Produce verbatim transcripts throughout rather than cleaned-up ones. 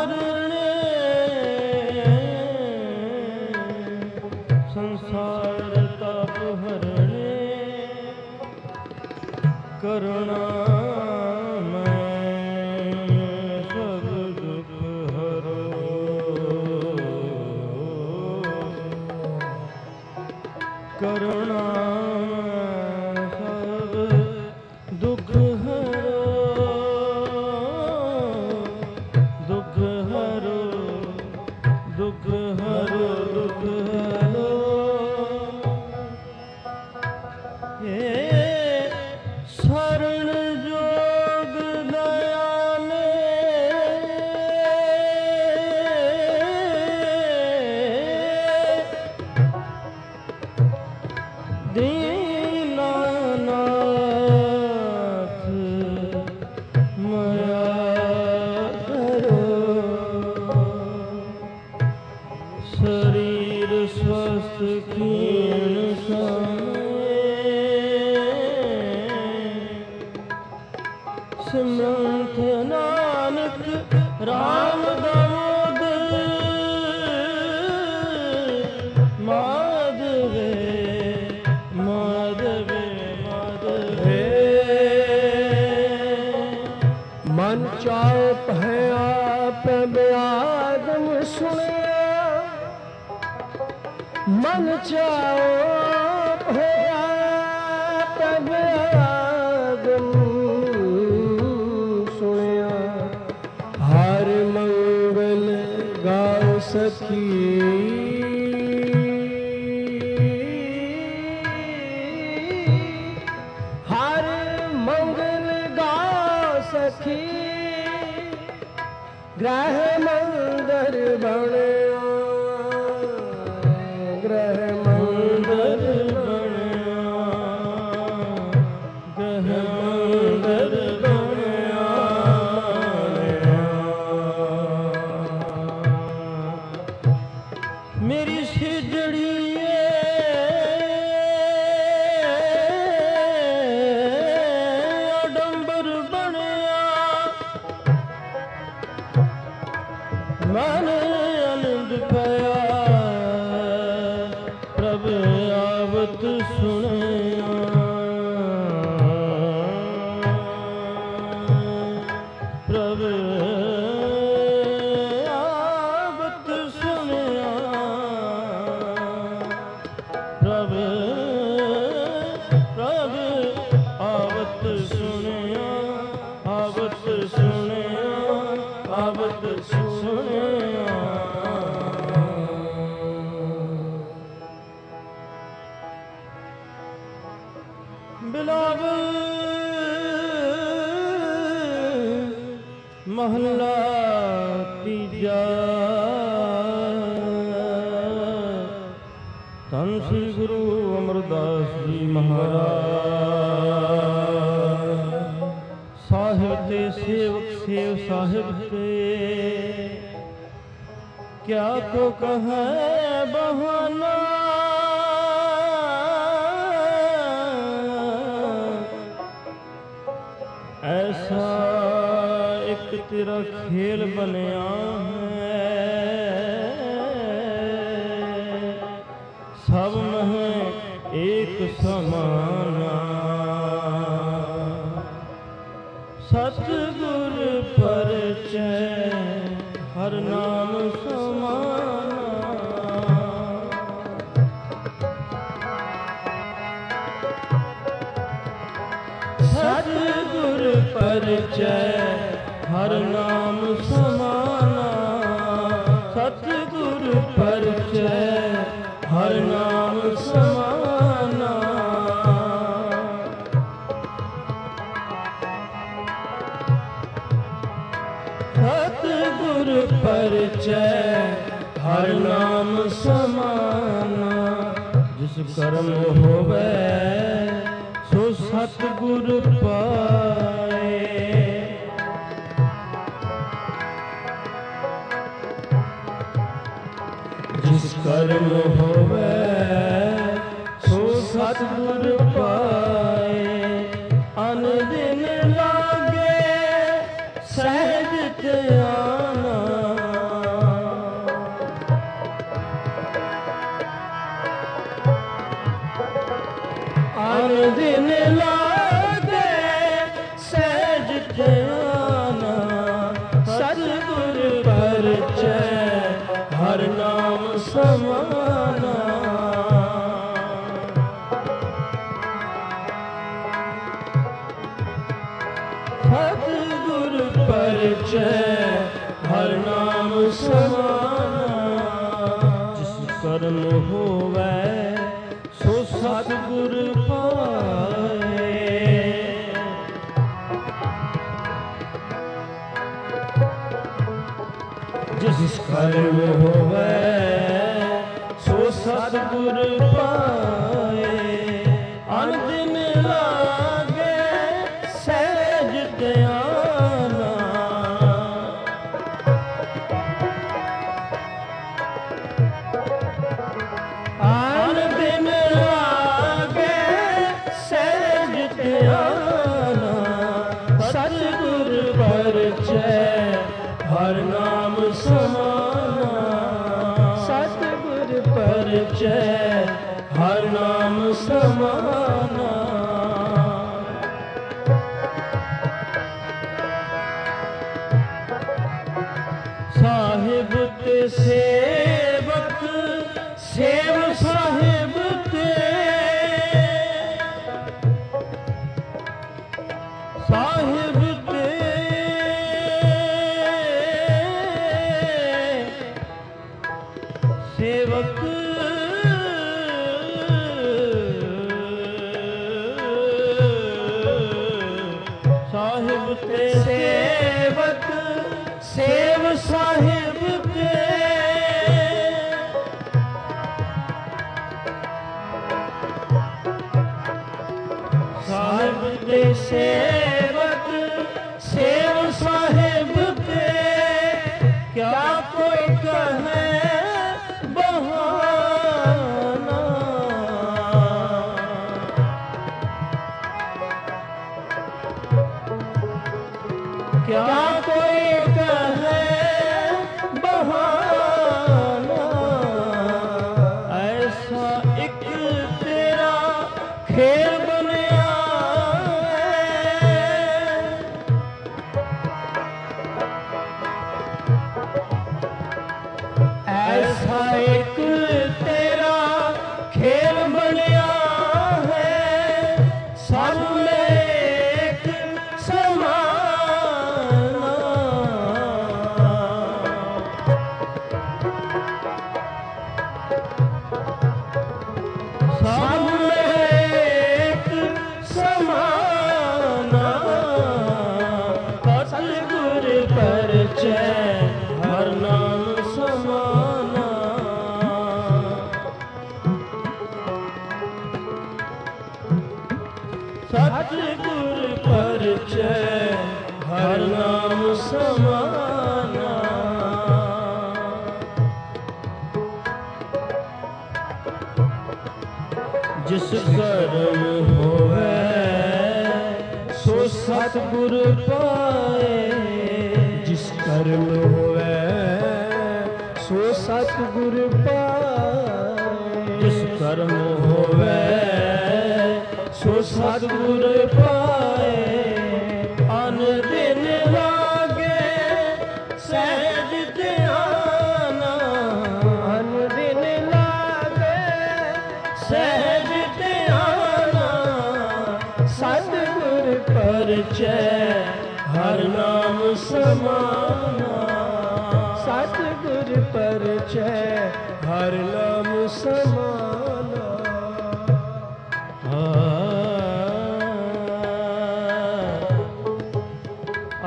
ਹਰਣੇ ਸੰਸਾਰ ਤਾਪ ਹਰਣੇ ਕਰੁਣਾ ਕਰੁਣਾ ਸਭ ਦੁਖ ਹਰੋ ਦੁਖ ਹਰੋ ਦੁਖ ਹਰੋ ਦੁਖ ਹਰੋ ਏ ਸ਼ਰਨ ਜੋਗ ਦਇਆਲੇ ਦੀਨਾਨਾਥ ਮਇਆ ਕਰੋ ਸਰੀਰ ਸਵਸਥ ਕੀਣ ਸਾਏ ਸਿਮਰੰਤ ਨਾਨਕ ਰਾਮ ਦਾਮੋਦ ਮਾਧਵੇ ਮਨ ਚਾਪ ਹੈ ਆਪ ਬਿਆਦਮ ਸੁਣਿਆ ਮਨ ਚਾਪ ਹੈ ਆਪ ਬਿਆਦਮ ਸੁਣਿਆ ਹਰ ਮੰਗਲ ਗਾਉ ਸਖੀ ਹਰ ਮੰਗਲ ਗਾ ਸਖੀ ਗ੍ਰਹਿ ਮੰਦਰ ਬਣਿਆ ਗ੍ਰਹਿ ਮੰਦਰ ਬਣਿਆ ਗ੍ਰਹਿ ਮੰਦਰ ਬਣਿਆ ਮੇਰੀ ਸਿਜੜੀ ਮਨ ਆਨੰਦ ਪਿਆ ਪ੍ਰਭ ਆਵਤ ਸੁਣਿਆ ਪ੍ਰਭ ਆਵਤ ਸੁਣਿਆ ਪ੍ਰਭ ਪ੍ਰਭ ਆਵਤ ਸੁਣਿਆ ਆਵਤ ਸੁਣਿਆ ਆਵਤ ਸੁਣਿਆ ਬਿਲਾਵਲ ਮਹੱਲਾ ਤੀਜਾ ਧੰਨ ਸ੍ਰੀ ਗੁਰੂ ਅਮਰਦਾਸ ਜੀ ਮਹਾਰਾਜ ਸਾਹਿਬ ਤੇ ਸੇਵਕ ਸੇਵ ਸਾਹਿਬ ਤੇ ਕਿਆ ਤੋ ਕਹੈ ਬਹਾਨਾ ਐਸਾ ਇੱਕ ਤੇਰਾ ਖੇਲ ਬਣਿਆ ਹੈ ਸਭ ਮਹਿ ਏਕ ਸਮਾਨਾ ਸਤਿਗੁਰ ਪਰਚੈ ਹਰ ਨਾਮ ਸਮਾਨਾ ਸਤਿਗੁਰ ਪਰਚੈ ਹਰ ਨਾਮ ਸਮਾਨਾ ਸਤਿਗੁਰ ਪਰਚੈ ਹਰ ਨਾਮ ਸਮਾਨਾ ਸਤਿਗੁਰ ਪਰਚੈ ਹਰ ਨਾਮ ਸਮਾਨਾ ਜਿਸ ਕਰਮ ਹੋਵੇ ਸੋ ਸਤਿਗੁਰ ਪਾਏ ਜਿਸ ਕਰਮ ਹੋਵੇ ਸੋ ਸਤਿਗੁਰ ਪਾਏ ਅਨ ਦਿਨ ਲਾਗੇ ਸਹਿਜ ਧਿਆਨ ਸਮਾਨਾ। ਸਤਿਗੁਰ ਪਰਚੈ ਹਰਿ ਨਾਮ ਸਮਾਨਾ। ਜਿਸ ਕਰਮ ਹੋਵੈ ਸੋ ਸਤਿਗੁਰ ਪਾਏ। ਜਿਸ ਕਰਮ ਹੋਵੈ ਸੋ ਸਤਿਗੁਰ ਪਾਏ। ਅਨ ਦਿਨ ਲਾਗੇ ਸਹਿਜ ਧਿਆਨਾ। ਅਨ ਦਿਨ ਲਾਗੇ ਸਹਿਜ ਧਿਆਨਾ। ਸਤਿਗੁਰ ਪਰਚੈ ਹਰਿ ਨਾਮ ਸਮਾਨਾ। ਸਤਿਗੁਰ ਪਰਚੈ ਹਰਿ ਨਾਮ ਸਮਾਨਾ। ਸਾਹਿਬ ਤੇ ਸੇਵਕ ਸੇਵ ਸਾਹਿਬ ਤੇ। ਸਾਹਿਬ ਤੇ ਸੇਵਕ ਸਾਹਿਬ ਤੇ ਸੇਵਕ ਸੇਵ ਸਾਹਿਬ ਤੇ। ਸਾਹਿਬ ਤੇ ਸੇਵਕ ਸੇਵ ਸਾਹਿਬ ਤੇ। ਕਿਆ ਕੋਈ ਕਹੇ ਬਹਾਨਾ। ਕਿਆ ਕੋਈ ਕਹੇ ਬਹਾਨਾ। ਐਸਾ ਇੱਕ ਤੇਰਾ ਖੇਲ ਬਣਿਆ ਹੈ। ਐਸਾ ਇੱਕ ਤੇਰਾ ਖੇਲ ਬਣਿਆ ਹੈ। ਸਭ ਮੇਂ ਇੱਕ ਸਮਾਨਾ। ਸਭ ਮੇਂ ਇੱਕ ਸਮਾਨਾ। ਸਤਿਗੁਰ ਪਰਚੈ ਹਰਿ ਨਾਮ ਸਮਾਨਾ। ਸਤਿਗੁਰ ਪਰਚੈ ਹਰਿ ਨਾਮ ਸਮਾਨਾ। ਜਿਸ ਕਰਮ ਹੋਵੈ ਸੋ ਸਤਿਗੁਰ ਪਾਏ। ਜਿਸ ਕਰਮ ਹੋਵੈ ਸੋ ਸਤਿਗੁਰ ਪਾਏ। ਜਿਸ ਕਰਮ ਹੋਵੈ ਸੋ ਸਤਿਗੁਰ ਪਾਏ। ਅਨ ਦਿਨ ਲਾਗੇ ਸਹਿਜ ਧਿਆਨਾ। ਅਨ ਦਿਨ ਲਾਗੇ ਸਹਿਜ ਧਿਆਨਾ। ਸਤਿਗੁਰ ਪਰਚੈ ਹਰਿ ਨਾਮ ਸਮਾਨਾ। ਸਤਿਗੁਰ ਪਰਚੈ ਹਰਿ ਨਾਮ ਸਮਾਨਾ। ਆ ਆ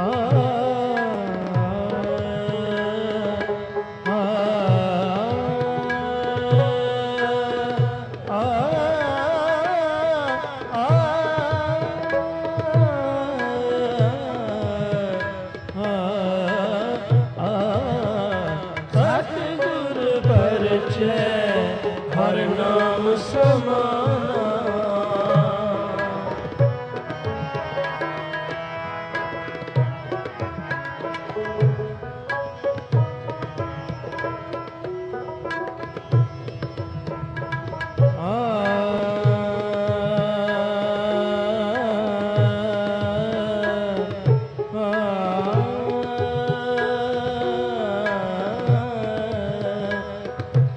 ਹਰਿ ਨਾਮ ਸਮਾਨਾ।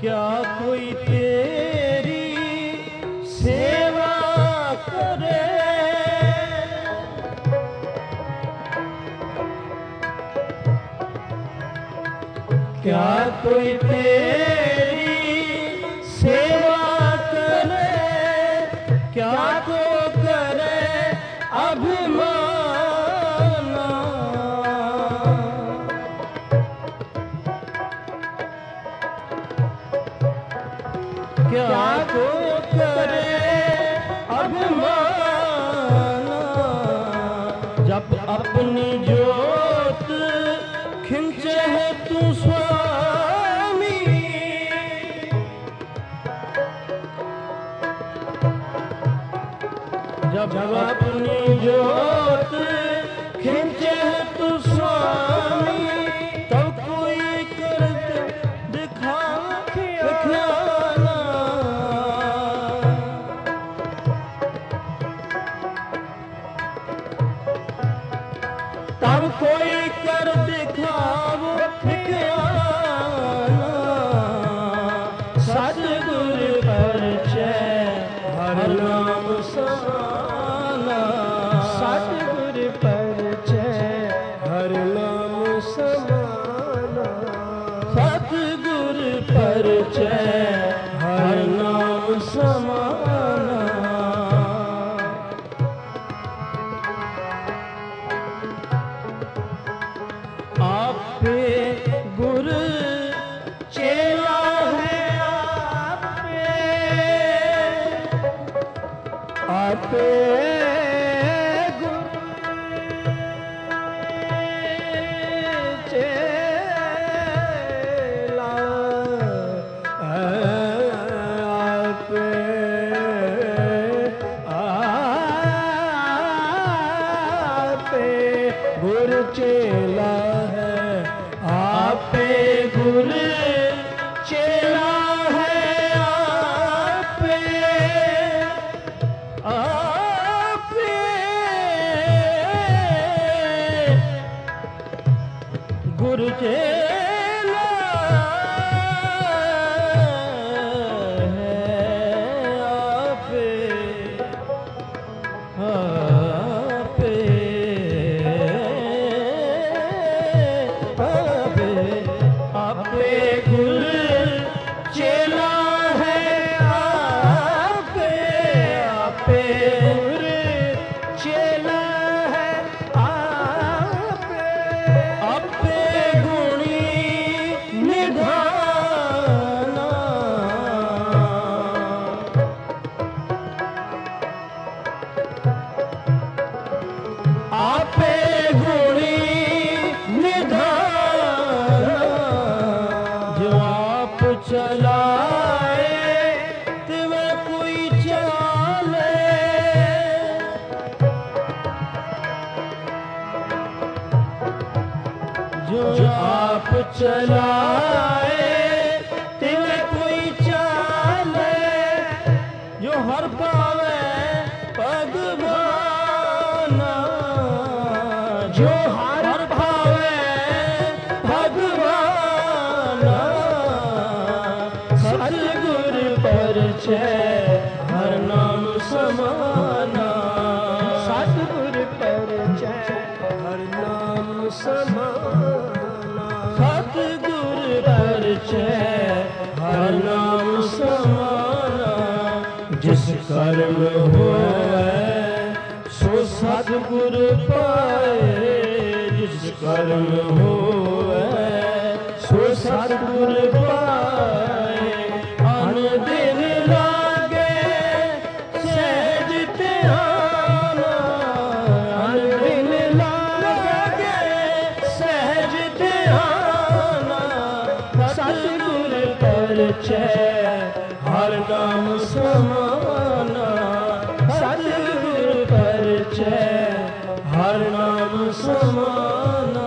क्या कोई तेरी सेवा करे, क्या कोई तेरी सेवा करे, क्या को करे अभिमाना, क्या को करे अभिमाना, जब अपनी जोत खिंचे है तू स्वामी, जब अपनी जोत खिंचे है तू स्वामी, तब कोई कर दिखा दिखाना, तब कोई कर दिखाव दिखाना, सतगुर परिचय हर नाम समाना, सतगुर परिचय हर नाम समाना, सतगुर परिचय हर नाम समाना। आपे गुर चेला है, आपे आपे गुर चेला, आपे आपे गुर चेला है, आपे गुर चेला है, आपे आपे गुर चेला है, आपे आपे आपे आपे गुर चेला है, आपे आपे गुर चेला है, आपे आपे गुणी निधाना, आपे गुणी निधाना, जो आप चलाए तिवे कोई चाले, जो आप चलाए तिवे कोई चाले, जो हर पावे भगवाना, जो हर भावे भगवाना, सतगुर परिचय हर नाम समाना, सतगुर परिचय हर नाम समाना, सतगुर परिचय हर नाम समाना, जिस कर्म होए सो सतगुर पाए, जिस कर्म होए सो सतगुर पाए, अन दिन लागे सहज ध्याना, अन दिन लागे सहज ध्याना, सतगुर परिचय हर नाम समाना, सतगुर परिचय हर नाम समाना।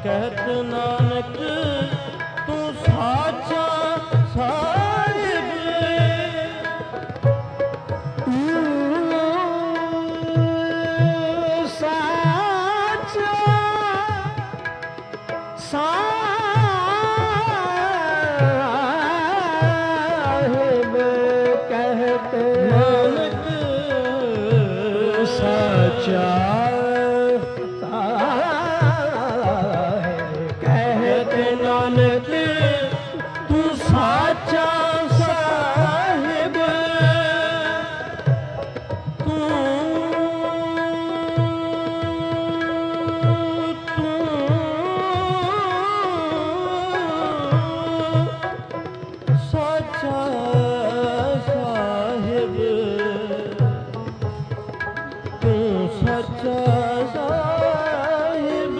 ਕਹਿਤ ਨਾਨਕ ਤੂੰ ਸਾਚਾ ਸਾਹਿਬ ਸਾਚਾ ਸਾਹਿਬ ਕਹਿਤ ਨਾਨਕ ਸਾਚਾ ਕਹਿਤ ਨਾਨਕ ਤੂੰ ਸਾਚਾ ਸਾਹਿਬ ਤੂੰ ਤੂੰ ਸਾਚਾ ਸਾਹਿਬ ਤੂੰ ਸੱਚਾ ਸਾਹਿਬ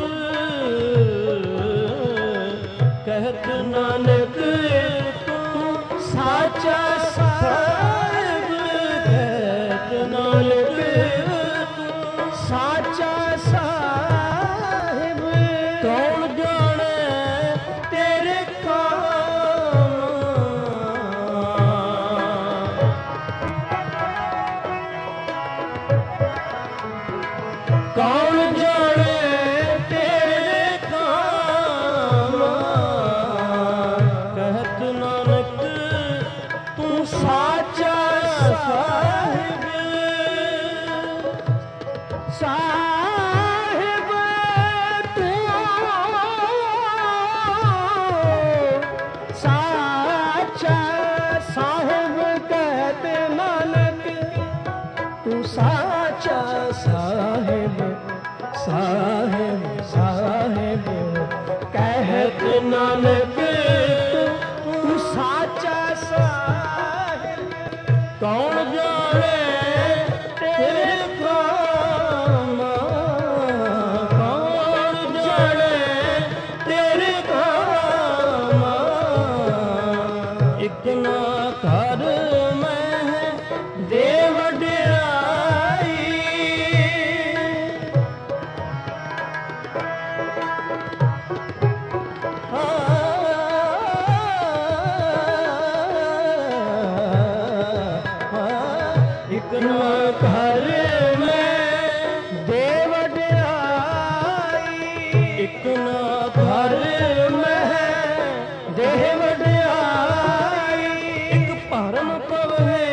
ਕਹਿਤ ਨਾਨਕ ਤੂੰ ਸਾਚਾ ਸਾਹਿਬ ਕਹਿਤ ਨਾਨਕ ਤੂੰ ਸਾਚਾ ਸਾਹਿਬ ਕੌਣ ਜਾਣੇ ਤੇਰੇ ਕੰਮ ਕੌਣ ਜਾਣੇ ਤੇਰੇ ਕੰਮ ਕਹਿਤ ਨਾਨਕ ਤੂੰ ਸਾਚਾ ਸਾਹਿਬ ਸਾਹਿਬ ਤੂੰ ਸਾਚਾ ਸਾਹਿਬ ਕਹਿਤ ਨਾਨਕ ਤੂੰ ਸਾਚਾ ਸਾਹਿਬ ਸਾਹਿਬ ਸਾਹਿਬ ਕਹਿਤ ਨਾਨਕ ਤੂੰ ਸਾਚਾ ਸਾਹਿਬ ਕੌਣ ਜਾਣੇ ਤੇਰੇ ਕੰਮ ਕੌਣ ਜਾਣੇ ਤੇਰੇ ਕੰਮ ਇੱਕ ਨਾ ਕਰ ਮੈਂ ਦੇ ਵਡਿਆਈ ਇੱਕ ਨਾ ਕਰ ਮੈਂ ਦੇ ਵਡਿਆਈ ਇੱਕ ਨਾ ਕਰ ਮੈਂ ਦੇ ਵਡਿਆਈ ਇੱਕ ਭਰਮ ਪਵੇ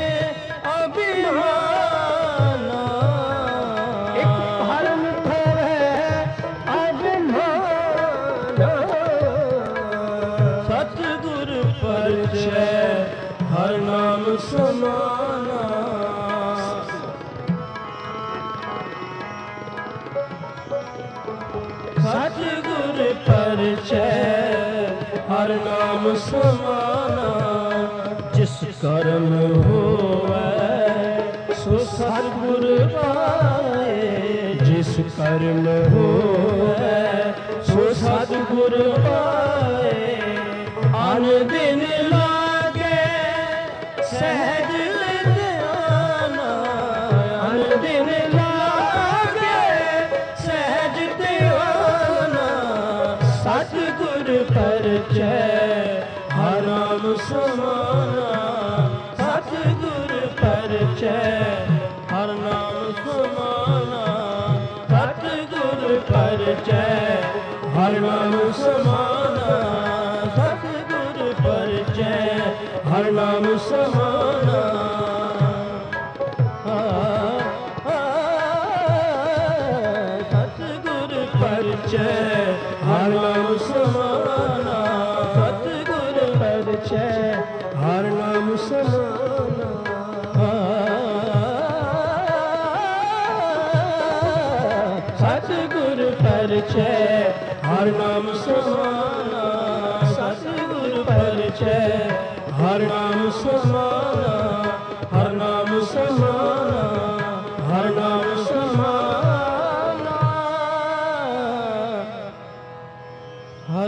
ਅਭਿਮਾਨਾ ਇੱਕ ਭਰਮ ਪਵੇ ਅਭਿਮਾਨਾ ਸਤਿਗੁਰ ਪਰਚੈ ਹਰ ਨਾਮ ਸਮਾਨਾ ਸਤਿਗੁਰ ਪਰਚੈ ਹਰ ਨਾਮ ਸਮਾਨਾ ਜਿਸ ਕਰਮ ਹੋਵੈ ਸੋ ਸਤਿਗੁਰ ਪਾਏ ਜਿਸ ਕਰਮ ਹੋਵੈ ਸੋ ਸਤਿਗੁਰ ਪਾਏ ਅਨ ਦਿਨ ਲਾਗੇ ਸਹਿਜ ਧਿਆਨਾ ਅਨ ਦਿਨ ਲਾਗੇ ਸਹਿਜ ਧਿਆਨਾ ਸਤਿਗੁਰ ਪਰਚੈ ਹਰ ਨਾਮ ਸਮਾਨਾ ਸਤਿਗੁਰ ਪਰਚੈ ਹਰ ਨਾਮ ਸਮਾਨਾ ਸਤਿਗੁਰ ਪਰਚੈ ਹਰ ਨਾਮ ਸਮਾਨਾ ਸਤਿਗੁਰ ਪਰਚੈ ਹਰ ਨਾਮ ਸਮਾਨਾ ਸਤਿਗੁਰ ਪਰਚੈ ਹਰ ਨਾਮ ਸਮਾਨਾ ਸਤਿਗੁਰ ਪਰਚੈ ਹਰ ਨਾਮ ਸਮਾਨਾ ਸਤਿਗੁਰ ਪਰਚੈ ਹਰ ਨਾਮ ਸਮਾਨਾ ਸਤਿਗੁਰ ਪਰਚੈ ਹਰ ਨਾਮ ਸਮਾਨਾ ਹਰ ਨਾਮ ਸਮਾਨਾ ਹਰ ਨਾਮ ਸਮਾਨਾ ਹਰ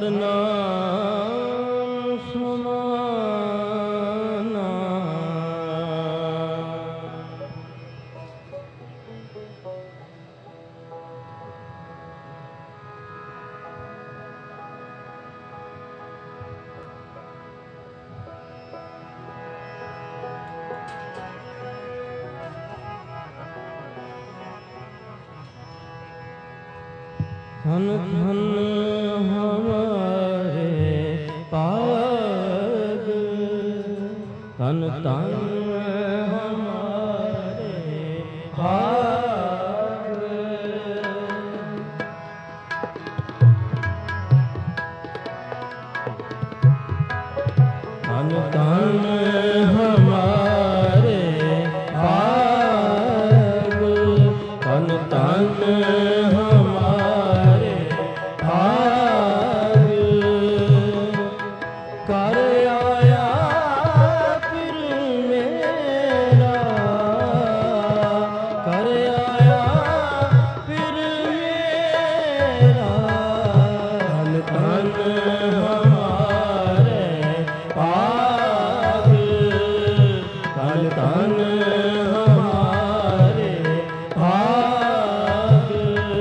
ਨਾਮ ਸਮਾਨਾ धन धन हमारे पाग, धन धन हमारे पाग। धन धन हमारे भाग, धन धन हमारे भाग। कर आया फिर मेरा, कर आया फिर मेरा। धन धन हमारे भाग, धन धन हमारे भाग।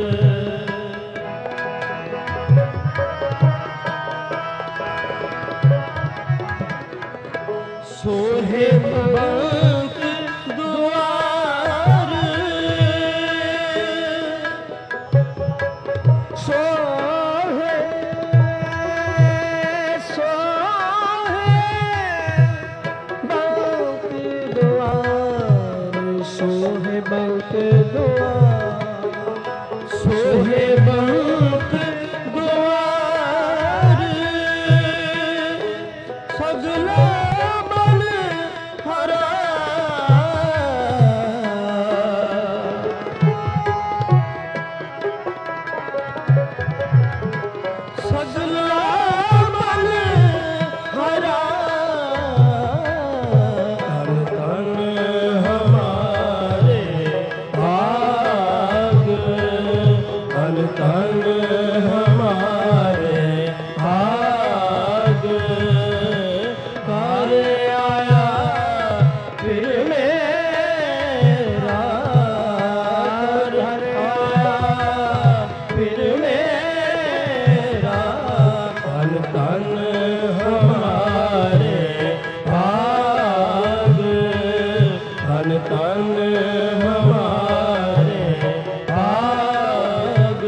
सोहे बंक द्वार, सोहे सोहे बंक द्वार, सोहे बंक द्वार, सोहे बंक द्वार। सगला बन हरा, सगला बन हरा। धन धन हमारे भाग, धन धन हमारे भाग। कर आया फिर मेरा, कर आया फिर मेरा। धन धन हमारे भाग, धन धन हमारे भाग।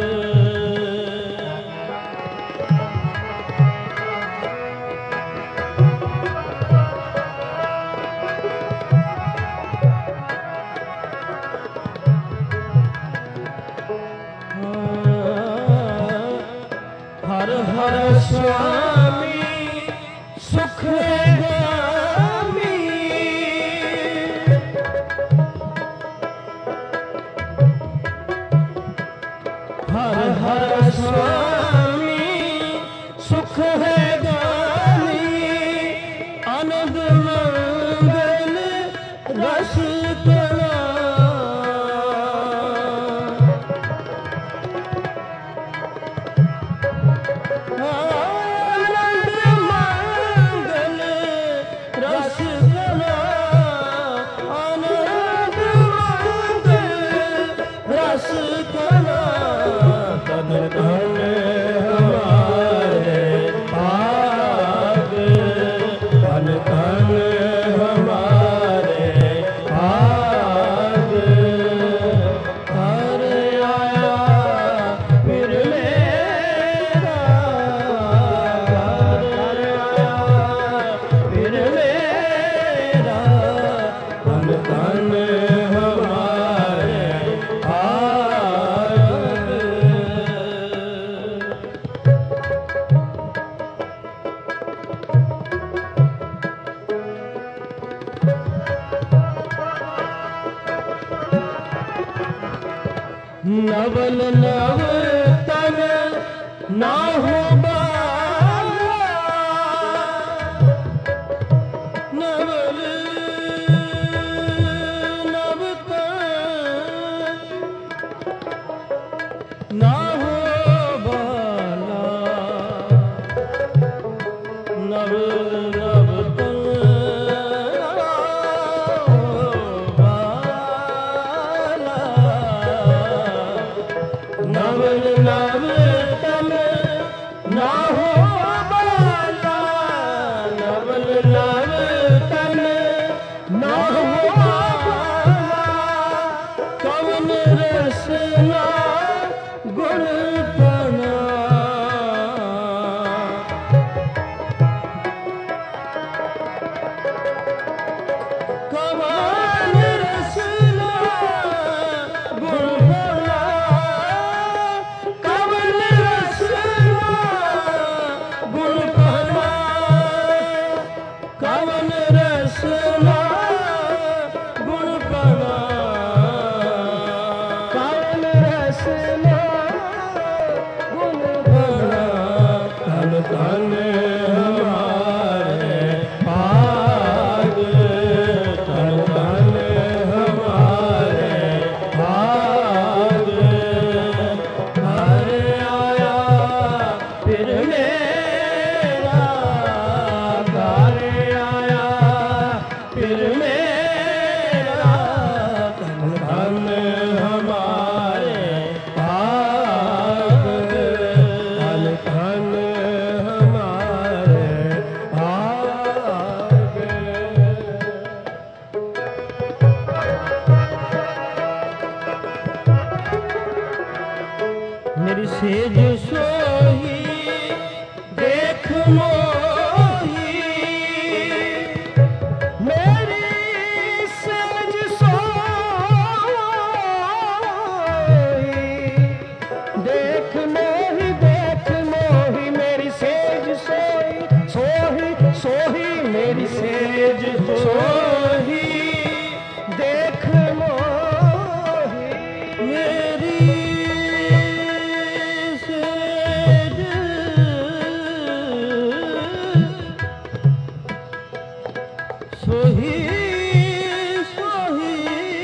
हर हर स्वामी सुख गामी, हर हर स्वामी सुख है गामी। आनंद मंगल रस कला, आनंद मंगल रस कला, आनंद मंगल रस कला। धन धन हमारे भाग, धन धन हमारे भाग। कर आया फिर मेरा, कर आया फिर मेरा। धन धन हमारे भाग। नवल नव तन ना हो बाला, नवल नव तन ना हो बाला। नवल नव तन ना हो बाला, नवल नव तन ना धन हमारे भाग, धन धन हमारे भाग। हरे आया फिर मेरा, हरे आया फिर मेरा, धन धन हमारे भाग, धन धन हमारे भाग। मेरी सेज सोही देख मोही, मेरी सेज सोही देख मोही, देख मोही मेरी सेज सोही, सोही सोही मेरी सेज सोही देख मोही, मेरी सेज सोही सोही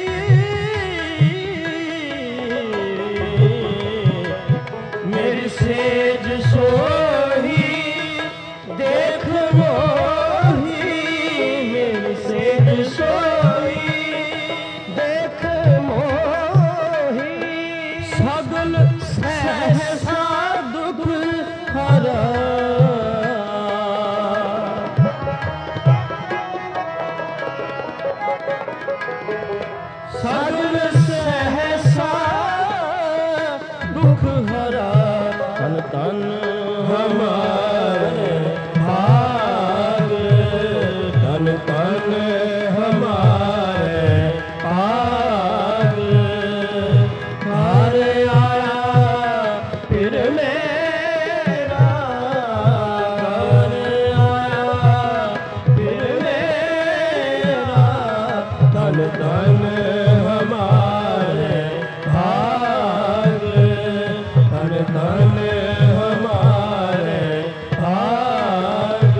मेरी सेज सोही देख मोही, मेरी सेज सोही देख मोही, सगल सहसा दुख हरा, सगल सहसा दुख हरा, तन तन हमारे भाग, तन तन हमारे भाग। हरे आया फिर मेरा, हरे आया फिर मेरा, तन तन हमारे भाग, तन तन हमारे भाग।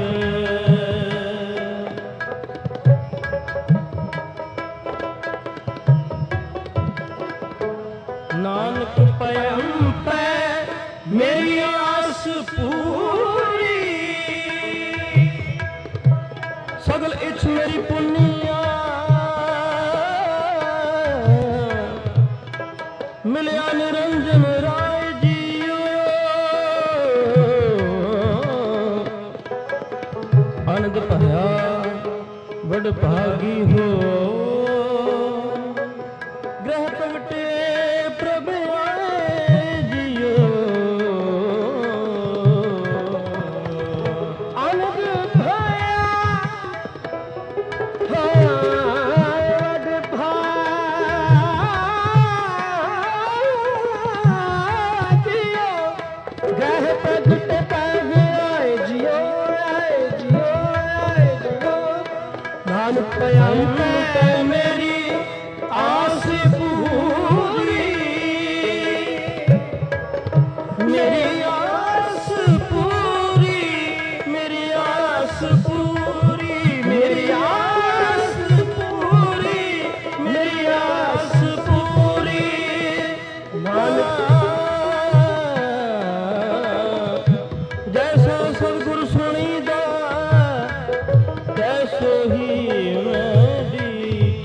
नानक पयम पै मेरी आस पूरी, सगल इच्छ मेरी पुनिया, मिलिया निरंजन राय जियो, आनंद भया बड़ भागी हो, ग्रह प्रगटे प्रभ आए जियो, आनंद भया बड़ भागियो, ग्रह प्रगटे प्रभ आए जियो, आए जियो, आए जियो। नानक पयम पै मेरी आस पूरी, मेरी आस पूरी, मेरी आस पूरी, मेरी आस पूरी, मेरी आस पूरी। नानक जैसा सतगुरु सुनीदा, तैसो ही मैं दीठ,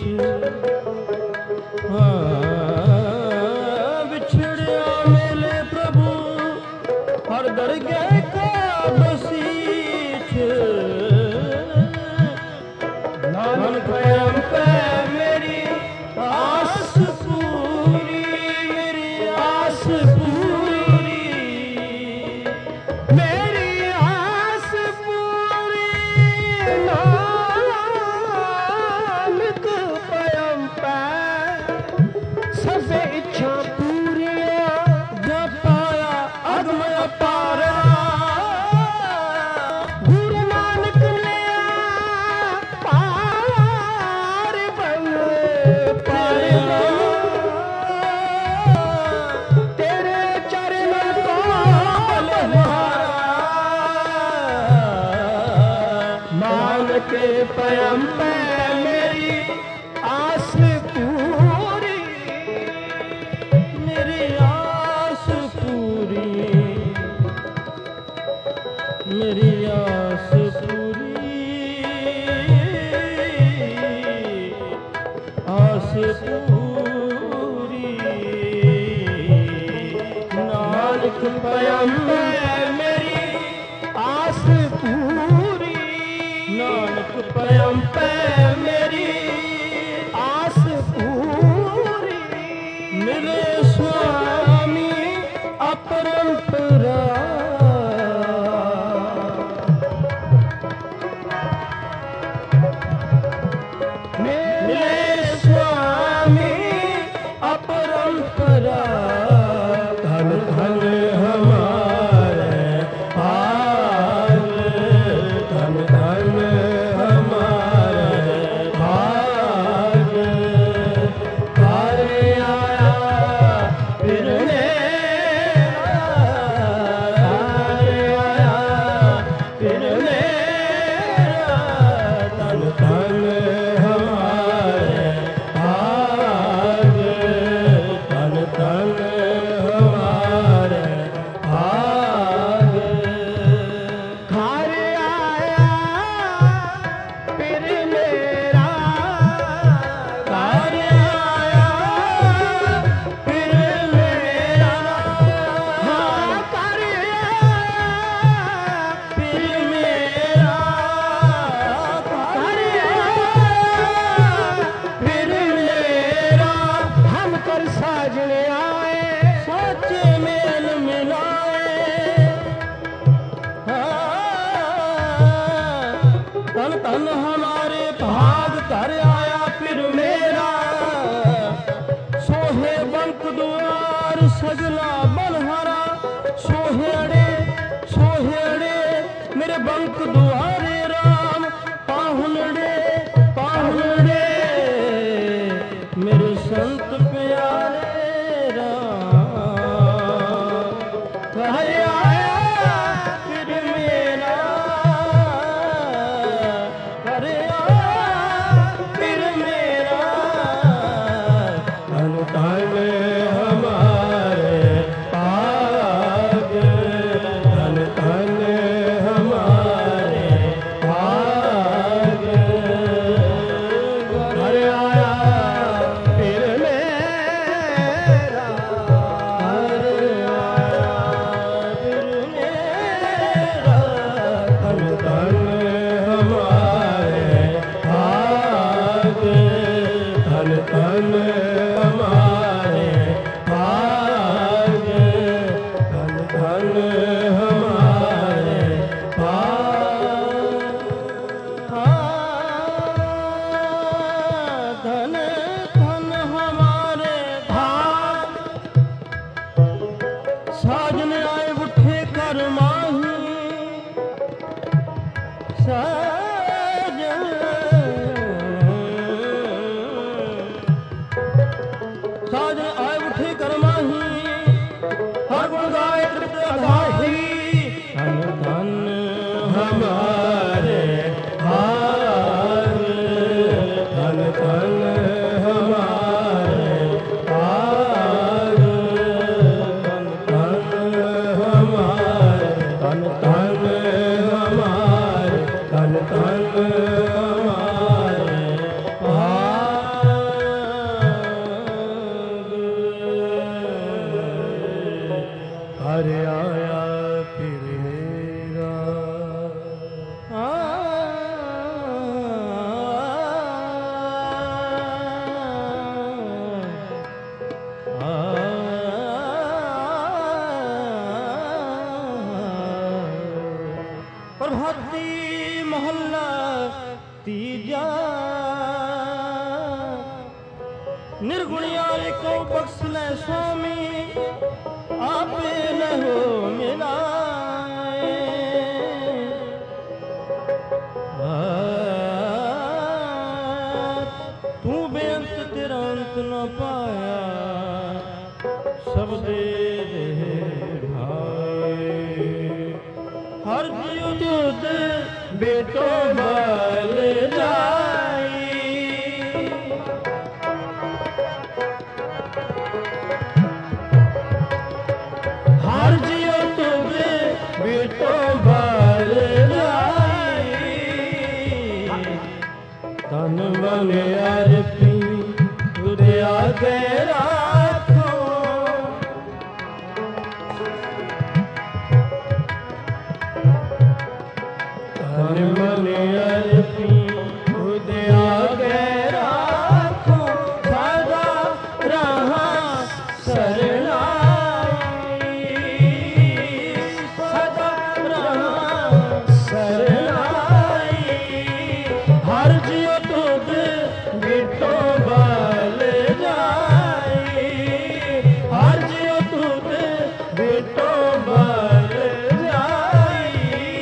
हाँ बिछड़िया मेले प्रभु हर दरगाह का बसीठ। नानक पयम पै मेरी आस पूरी, मेरी आस पूरी, मेरी आस पूरी। नानक पयम पै सबे इच्छा पूरिया, जब पाया अगम अपारा, नानक पयम पै मेरी आस पूरी, मेरी आस पूरी, मेरी आस पूरी, आस पूरी। नानक पयम पै मेरी आस पूरी, नानक पयम पै मेरी आस पूरी। मेरे स्वामी अपरंपरा, मेरे स्वामी अपरंपरा। धन धन हमारे भाग, धन धन हमारे भाग। घर आया फिर मेरा, घर आया फिर मेरा। धन धन हमारे भाग, धन धन हमारे भाग। घर आया फिर मेरा, घर आया फिर मेरा। हाँ घर आया फिर मेरा, घर आया फिर मेरा। हम कर साजने आए सोचे मेल मिलाए, तन तन हमारे भाग। घर आया फिर मेरा, सोहे बंक द्वार सजला बलहारा। सोहेड़े सोहेड़े मेरे बंक द्वारे राम। पाहुनड़े पाहुनड़े मेरे संत प्यारे राम। घर आया फिर मेरा, घर आया फिर मेरा। धन धन हमारे भाग, धन धन हमारे भाग। घर आया फिर मेरा, घर आया फिर मेरा। धन धन हमारे भाग, धन धन हमारे भाग, धन धन हमारे भाग। धन धन हमारे भाग। साजन आए उठे कर माही, साजन साजन आए उठे कर माही। हर गुण गाए तृप्त अघाही। धन धन हमारे भाग, धन धन हमारे भाग। धन धन हमारे, धन धन हमारे, धन धन हमारे भाग। घर आया फिर मेरा, प्रभाती मोहल्ला तीजा। निर्गुणिया को बख्श ले स्वामी, आपे लहो मिलाए। तू बेअंत तेरा अंत न पाया, सब दे दे भाई। हर जियो तुद बेटो बल जाई। हर जियो तुद बेटो बल जाई। तन मन अर्पी तुद आगे राखो। तन मन अर्पी तुद आगे राखो। सदा रहा शरणाई। सदा रहा शरणाई। हर जियो तुद बेटो बल जाई। हर जियो तुद बेटो बल जाई।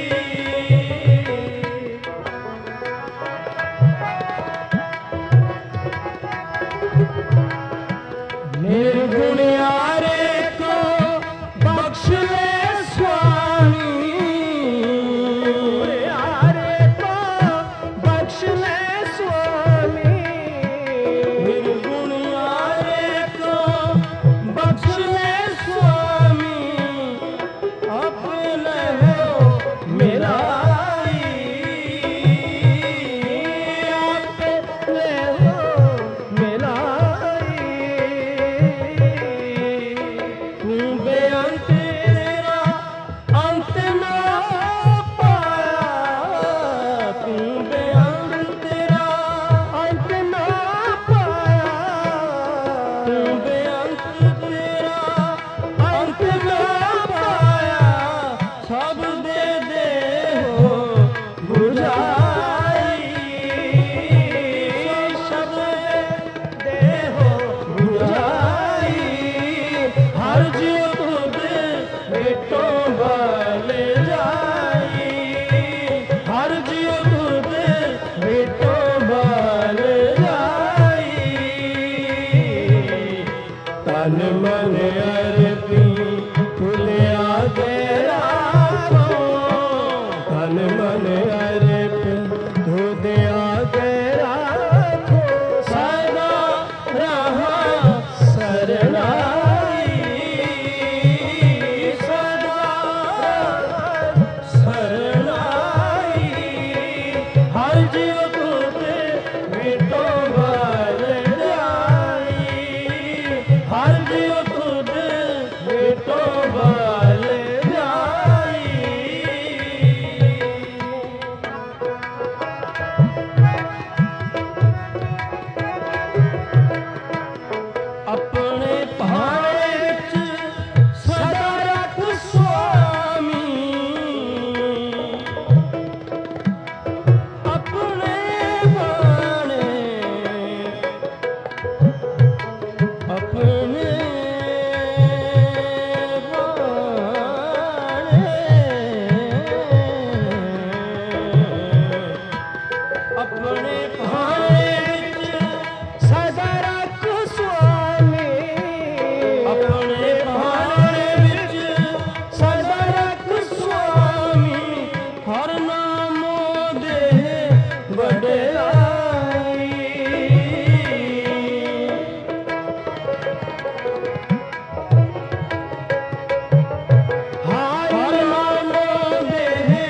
निर्गुणियारे को बख्श ले स्वामी। निर्गुणियारे को बख्श ले स्वामी। निर्गुणियारे को बख्श ले स्वामी। अपने हो मिलाई। अपने हो मिलाई। तू बेअंत तेरा अंत ना पाया। तू बेअंत तेरा अंत ना पाया। तू बेअंत तेरा अंत ना पाया। सब दे दे हो बुझाई। सब दे हो बुझाई। हर जियो तुद बेटो बल जाई। हर जियो तुद बेटो बल जाई। तन मन अर्पी तुद आगे राखो। तन मन अर्पी तुद आगे राखो। सदा रहा शरणाई। सदा शरणाई। हर जियो तुद बेटो बल जाई। हर जियो तुद बेटो बल जाई। अपने भाਣੇ ਵਿੱਚ ਸਦਾ ਰੱਖ ਸੁਆਮੀ। ਆਪਣੇ ਭਾਣੇ ਆਪਣੇ ਭਾਣੇ ਆਪਣੇ ਭਾਣੇ ਵਿੱਚ ਸਦਾ ਰੱਖ ਸੁਆਮੀ। ਆਪਣੇ ਭਾਣੇ ਵਿੱਚ ਸਦਾ ਰੱਖ ਸੁਆਮੀ। ਹਰ ਨਾਮੋ ਦੇ ਵਡਿਆਈ। ਹਰ ਨਾਮੋ ਦੇ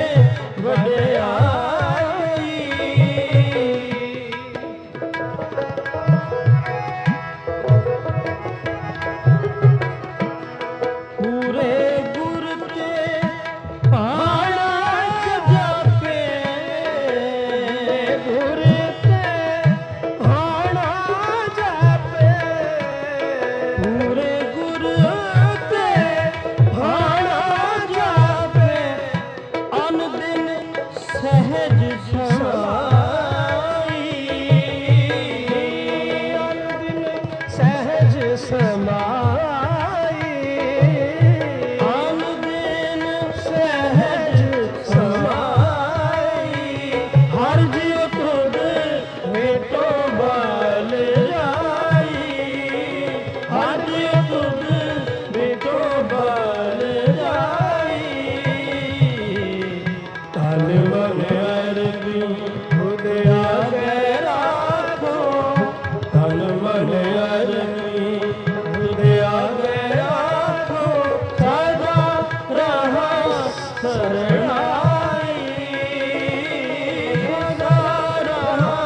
ਵਡਿਆਈ। ਪੂਰੇ ਗੁਰ ਤੇ ਭਾਣਾ ਜਾਪੇ। ਗੁਰ ਤੇ ਭਾਣਾ ਜਾਪੇ। ਪੂਰੇ ਗੁਰ ਤੇ ਭਾਣਾ ਜਾਪੇ। ਅਨ ਦਿਨ ਸਹਿਜ ਸਮਾਈ। ਅਨ ਦਿਨ ਸਹਿਜ ਸਮਾਈ। ਅਨ ਦਿਨ ਸਹਿਜ ਸਮਾਈ। ਹਰ ਜਿਉ ਤੁਧ ਬੇਟੋ ਬਲ ਜਾਈ। ਹਰ ਜਿਉ ਤੁਧ ਬੇਟੋ ਬਲ ਜਾਈ। ਤਨ ਮਨ ਅਰਪੀ ਖੁਦ ਆਗੇ ਰਾਖੋ ਤਨ ਮਨ ਅਰਪੀ ਖੁਦ ਆਗੇ ਰਾਖੋ ਸਦਾ ਰਹਾ ਸਰਣਾਈ ਸਦਾ ਰਹਾ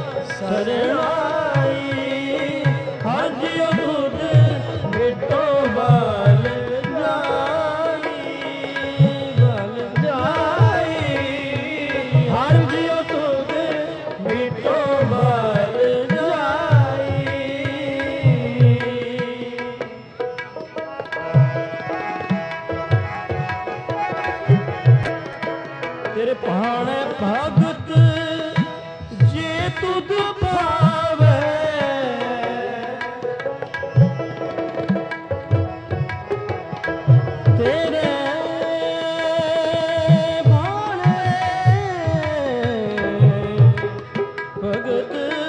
ਸਰਣਾਈ ਹਰ ਜਿਉ ਤੁਧ ਮਿਟੋ ਬਲ ਜਾਈ ਬਲ ਜਾਈ ਹਰ ਜਿਉ ਤੁਧ ਮਿਟੋ ਬਲ ਜਾਈ ਤੇਰੇ ਭਾਣੇ ਭਗਤ ਜੇ ਤੁਧ ਭਾਵੇ ਤੇਰੇ ਭਾਣੇ ਭਗਤ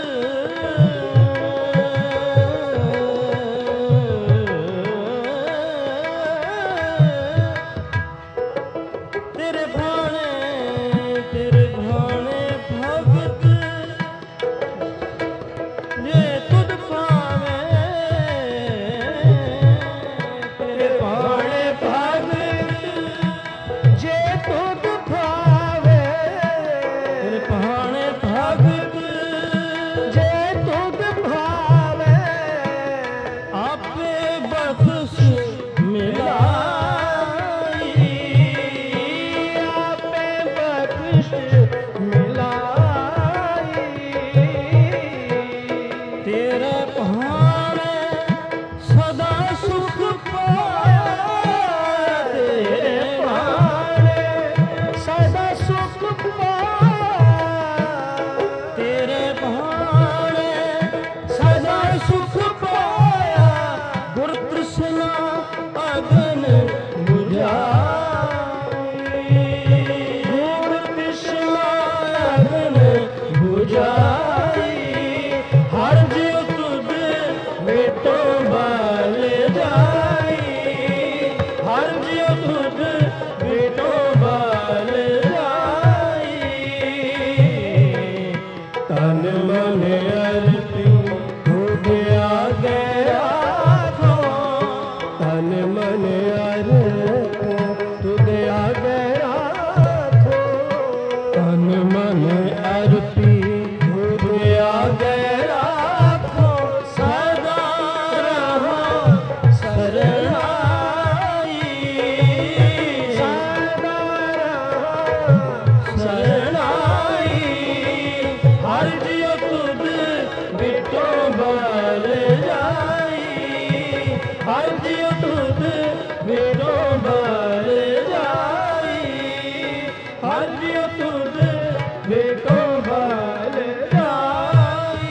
ਤੇਰੇ ਭਾਣੇ ਤੇਰੇ ਭਾਣੇ ਭਗਤ ਜੇ ਤੁਧ ਭਾਵੇ ਤੇਰੇ ਭਾਣੇ ਭਗਤ ਜੇ ਤੁਧ ਭਾਵੇ ਤੇਰੇ ਭਾਣੇ ਭਗਤ ਜੇ ਤੁਧ ਭਾਵੇ ਆਪੇ ਬਖਸ਼ ਮਿਲਾਈ ਆਪੇ ਬਖਸ਼ ਮਿਲਾਈ ਤੇਰੇ ਭਾਣੇ ਸਦਾ ਸੁਖ ਪਾਇਆ ਤੇਰੇ ਭਾਣੇ ਸਦਾ ਸੁਖ ਪਾਇਆ ਤੇਰੇ ਭਾਣੇ ਸਦਾ ਸੁਖ ਪਾਇਆ ਗੁਰ ਤ੍ਰਿਸ਼ਨਾ ਅਗਨ ਬੁਝਾਈ ਗੁਰ ਤ੍ਰਿਸ਼ਨਾ ਅਗਨ ਬੁਝਾਈ ਹਰ ਜਿਉ ਤੁਧ ਮਿਟੋ ਬਲ ਜਾਈ ਹਰ ਜਿਉ ਤੁਧ ਮਿਟੋ ਬਲ ਜਾਈ ਤਨ ਮਨ ਅਰਪੀ ਖੁਦ ਆਗੇ ਰਾਖੋ ਤਨ ਮਨ ਅਰਪੀ ਤੁਧ ਆਗੇ ਰਾਖੋ ਤਨ ਮਨ ਅਰਪੀ ਖੁਦ ਆਗੇ ਰਾਖੋ ਸਦਾ ਰਹਾ ਸਰਣਾਈ ਸਦਾ ਰਹਾ ਸਰਣਾਈ ਹਰ ਜਿਉ ਤੁਧ ਮਿਟੋ ਬਲ ਜਾਈ ਹਰ ਜਿਉ ਤੁਧ ਮਿਟੋ ਬਲ ਜਾਈ ਹਰ ਜਿਉ ਤੁਧ ਮਿਟੋ ਬਲ ਜਾਈ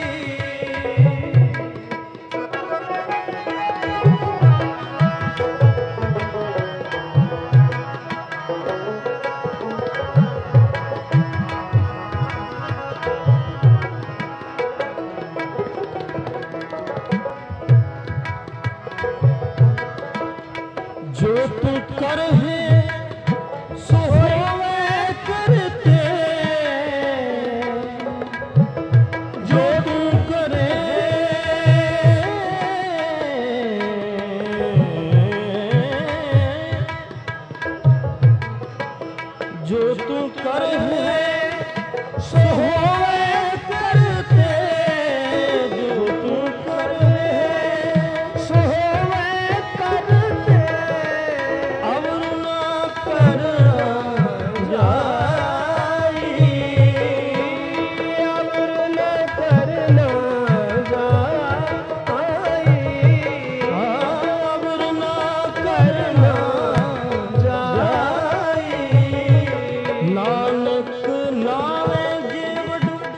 ਜੋ ਤੂੰ ਕਰਹਿ ਸੋ ਹੋਵੇ ਕਰਤੇ ਜੋ ਤੂੰ ਕਰੇ ਜੋ ਤੂੰ ਕਰਹਿ ਸੋ ਹੋਵੇ ਕਰਤੇ ਜੋ ਤੂੰ ਕਰਹਿ ਸੋ ਹੋਵੇ ਕਰਤੇ ਅਵਰ ਨਾ ਕਰਨਾ ਜਾਈ ਅਵਰ ਨਾ ਕਰਨਾ ਜਾਈ ਅਵਰ ਨਾ ਕਰਨਾ ਜਾਈ ਨਾਨਕ ਨਾਵੇਂ ਜੀਵ ਡੁੱਬ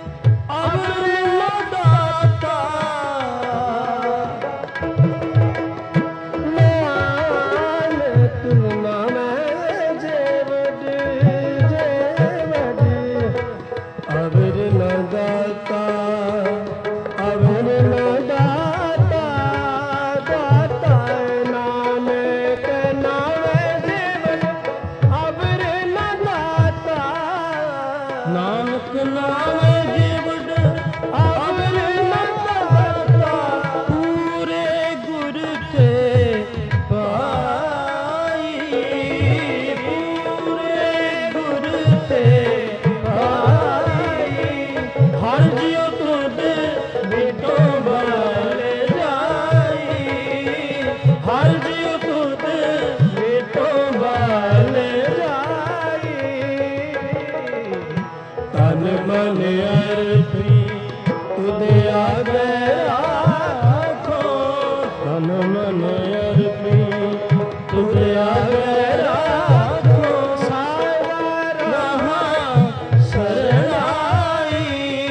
ਨਾਨਕ ਨਾਮ ਜੀਵੜ ਆਵਲ ਮਤਾ ਪੂਰੇ ਗੁਰ ਤੇ ਪਾਈ ਪੂਰੇ ਗੁਰ ਤੇ ਪਾਈ ਹਰ ਜਿਉ ਤੁਧ ਬਿਟੋ ਬਲ ਜਾਈ ਹਰ ਜਿਉ ਤੁਧ ਬਿਟੋ ਬਲ ਜਾਈ ਤਨ ਮਨ ਅਰਪੀ ਤੁਧ ਆਗੇ ਰਾਖੋ ਤਨ ਮਨ ਅਰਪੀ ਤੁਧ ਆਗੇ ਰਾਖੋ ਸਾਰਾ ਰਹਾ ਸਰਣਾਈ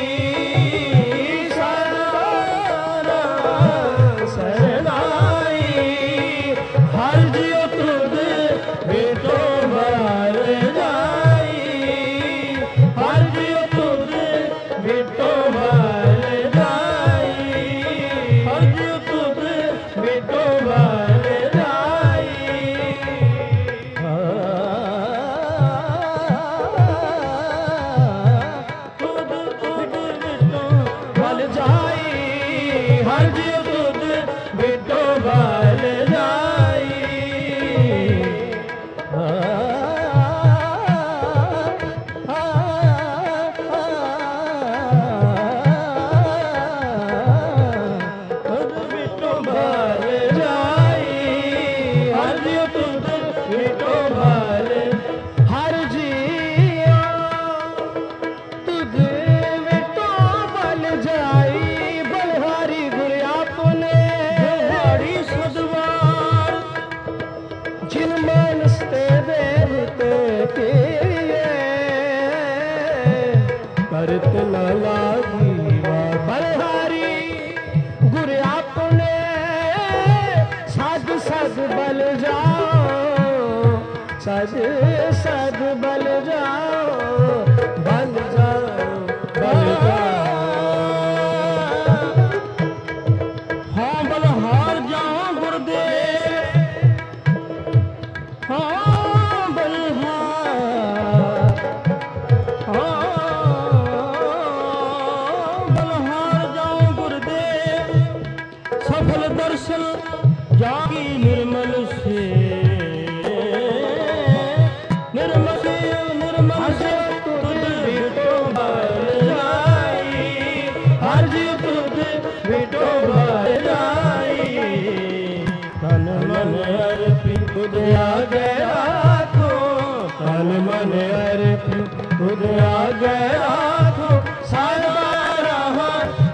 ਸਾਰਾ ਰਹਾ ਸਰਣਾਈ ਹਰ ਜਿਉ ਤੁਧ ਬਿਟੋ ਬਲ ਜਾਈ ਹਰ ਜਿਉ ਤੁਧ ਬਿਟੋ ਬਲ ਜਾਈ ਹਰ ਜਿਉ ਤੁਧ ਬਿਟੋ ਬਲ ਜਾਈ ਤੁਧ ਤੁਧ ਬਿਟੋ ਬਲ ਜਾਈ ਹਰ ਜਿਉ ਤੁਧ ਬਿਟੋ ਬਲ ਜਾਈ ਤੁਧ ਬਿਟੋ ਬਲ ਜਾਈ ਹਰ ਜਿਉ ਤੁਧ ਬਿਟੋ ਬਲ ਹਰ ਜੀਉ ਤੁਧ ਬਿਟੋ ਬਲ ਜਾਈ ਬਲਹਾਰੀ ਗੁਰ ਆਪਨੇ ਬਲਹਾਰੀ ਸਦਵਾਰ ਜਿਨ ਮਾਨਸ ਤੇ ਦੇਵਤੇ ਕੀਏ ਕਰਤ ਨ ਲਾਗੀ ਵਾ ਬਲਹਾਰੀ ਗੁਰ ਆਪਨੇ ਸਦ ਸਦ ਬਲ ਜਾਓ ਸਦ ਸਦ ਬਲ ਜਾਓ ਬਲ ਜਾਓ ਬਲ ਜਾਓ ਹਾਂ ਬਲਹਾਰ ਜਾਓ ਗੁਰਦੇਵ ਹਾਂ ਬਲਹਾਰ ਹਾਂ ਬਲਹਾਰ ਜਾਓ ਗੁਰਦੇਵ ਸਫਲ ਦਰਸ਼ਨ ਜਾਗੀ ਨਿਰਮਲ ਸੇ ਨਿਰਮਲ ਸੇ ਨਿਰਮਲ ਸੇ ਤੁਧ ਬਿਟੋ ਬਲ ਜਾਈ ਹਰ ਜੀ ਤੁਧ ਬਿਟੋ ਬਲ ਜਾਈ ਤਨ ਮਨ ਅਰਪੀ ਤੁਧ ਆਗੇ ਰਾਖੋ ਤਨ ਮਨ ਅਰਪੀ ਤੁਧ ਆਗੇ ਰਾਖੋ ਸਦਾ ਰਹਾ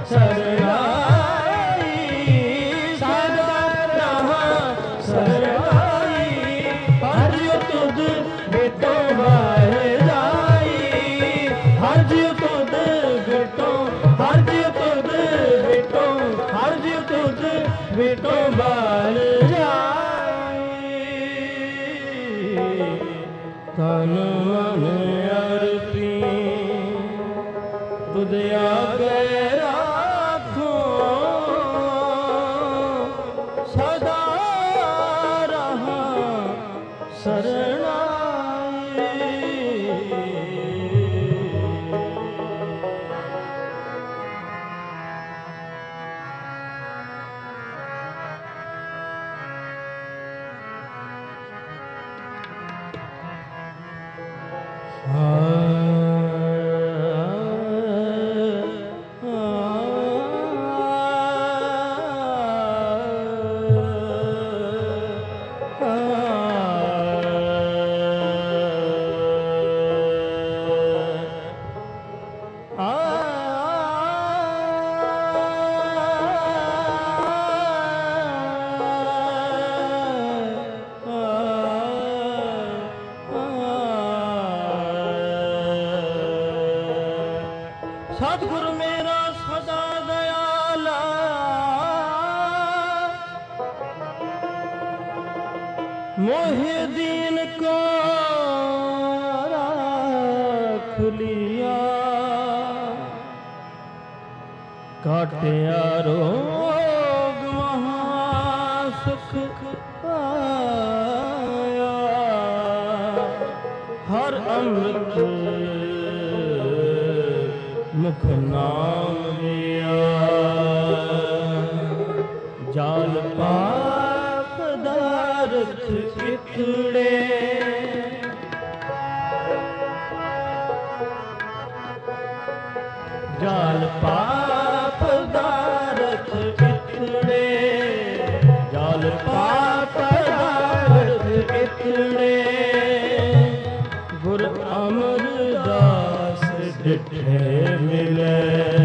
ਸਰਣਾਈ ਸਦਾ ਰਹਾ ਸਰਣਾਈ ਹਰ ਜਿਉ ਤੁਧ ਬਿਟੋ ਬਲ ਜਾਈ ਹਰ ਜਿਉ ਤੁਧ ਬਿਟੋ ਹਰ ਜਿਉ ਤੁਧ ਬਿਟੋ ਹਰ ਜਿਉ ਤੁਧ ਬਿਟੋ ਬਲ ਜਾਈ ਤਨ ਮਨ ਅਰਪੀ ਤੁਧ ਆਗੇ ਰਾਖੋ ਸਦਾ ਰਹਾ ਸਤਿਗੁਰ ਮੇਰਾ ਸਦਾ ਦਇਆਲਾ ਮੋਹਿ ਦੀਨ ਕੋ ਰਾਖ ਲਿਆ ਕਾਟਿਆ ਰੋਗ ਮਹਾ ਸੁਖ ਪਾਇਆ ਹਰ ਅੰਮ੍ਰਿਤ मुख नाम लिया जाल पाप दारथ इतड़े जाल पाप दारथ इतड़े जाल पाप दारथ इतड़े गुर अमरदास डिठे मिले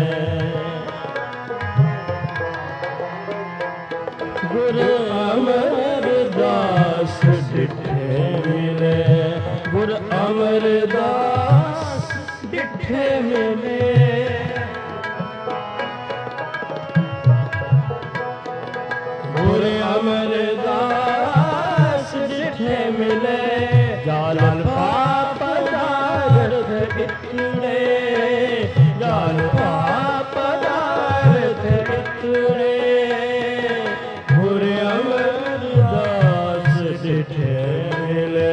गुर अमरदास डिठे मिले गुर अमरदास डिठे मिले गुर अमरदास डिठे मिले जाल पाप दारथ इतड़े जाल पाप दारथ इतड़े गुर अमरदास डिठे मिले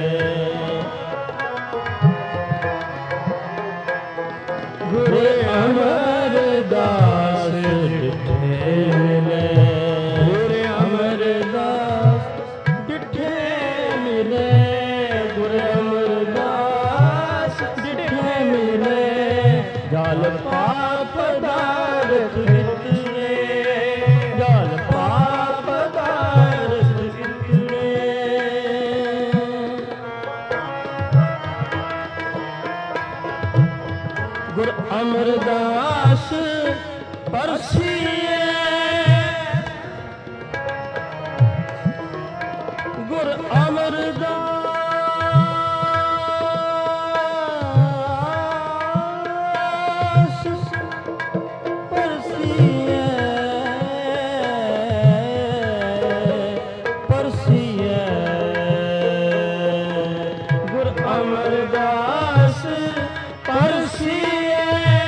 गुर अमरदास डिठे मिले गुर अमरदास डिठे मिले गुर अमरदास डिठे मिले जाल पाप दारथ इतड़े जाल पाप दारथ इतड़े गुर अमरदास परसिए गुर अमरदास परसिए परसिए गुर अमरदास परसिए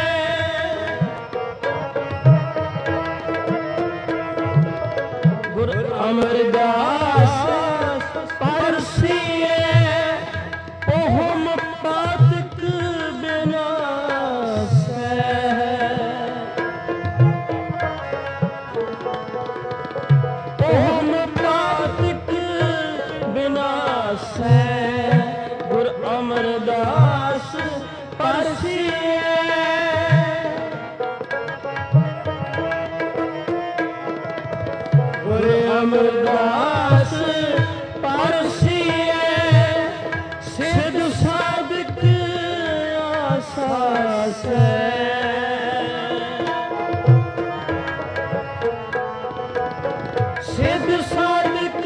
गुर अमरदास परसिए ओहम पातक बिनासै ओहम पातक बिनासै गुर अमरदास परसिए गुर अमरदास परसिए सिद्ध साधक आसास सिद्ध साधक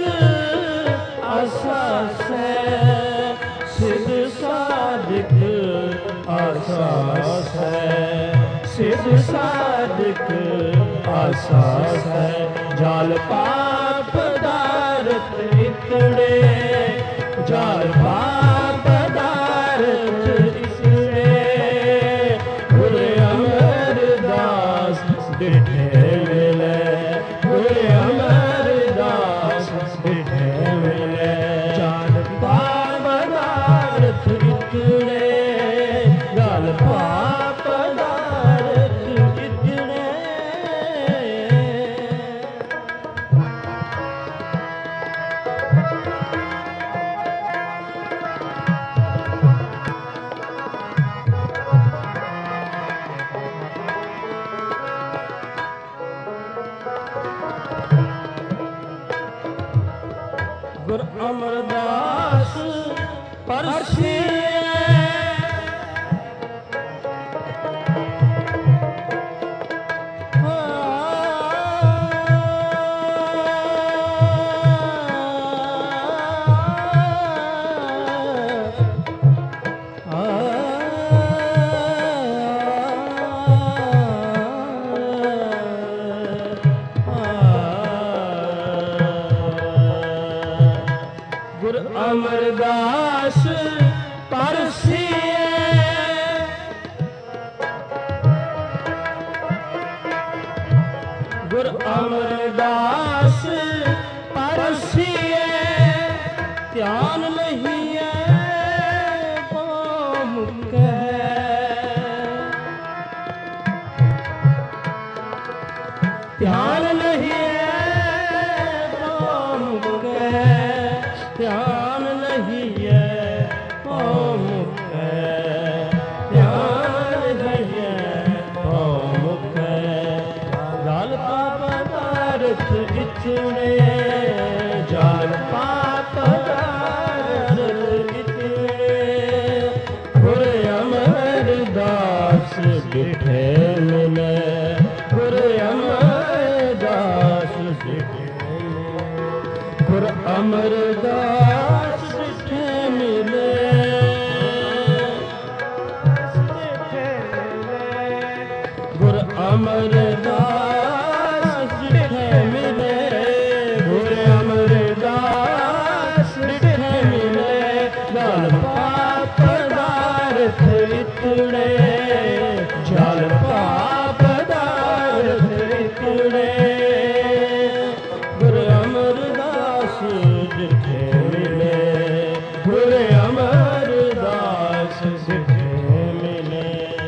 आसास सिद्ध साधक आसास सिद्ध साधक आसास जाल पाप दारथ इतड़े जाल पाप दारथ इतड़े गुर अमरदास डिठे मिले गुर अमरदास डिठे मिले जाल पाप दारथ इतड़े जाल पाप दारथ इतड़े गुर अमरदास परसिए गुर ਪਦਾਰਥ ਇਤਨੇ ਜਲ ਪਾਪ ਪਦਾਰਥ ਇਤਨੇ ਗੁਰ ਅਮਰਦਾਸ ਡਿਠੇ ਮਿਲੇ ਗੁਰ ਅਮਰਦਾਸ ਡਿਠੇ ਗੁਰ ਅਮਰਦਾਸ ਡਿਠੇ ਮਿਲੇ ਗੁਰ ਅਮਰਦਾਸ ਡਿਠੇ ਮਿਲੇ ਗੁਰ ਅਮਰਦਾਸ ਡਿਠੇ ਮਿਲੇ ਜਲ ਪਾਪ ਪਦਾਰਥ ਇਤਨੇ ਜਲ ਪਾਪ ਪਦਾਰਥ ਇਤਨੇ ਗੁਰ ਅਮਰਦਾਸ ਡਿਠੇ ਮਿਲੇ ਗੁਰ ਅਮਰਦਾਸ ਡਿਠੇ ਮਿਲੇ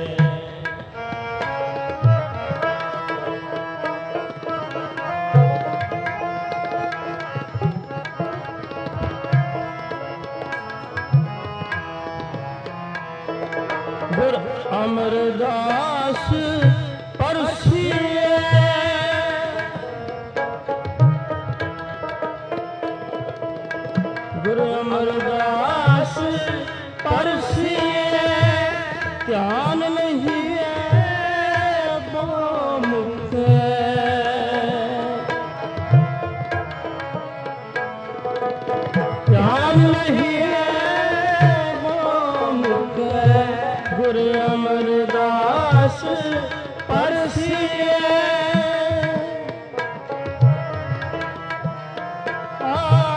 ਗੁਰ ਅਮਰਦਾਸ ਪਰਸੀਏ ਗੁਰ ਅਮਰਦਾਸ ਪਰਸੀਏ ਧਿਆਨ ਨਹੀਂ ਬੋ ਮੁਕਤੇ ਧਿਆਨ ਨਹੀਂ ਬੋ ਮੁਕਤੇ ਗੁਰ ਅਮਰਦਾਸ ਪਰਸੀਏ ਆ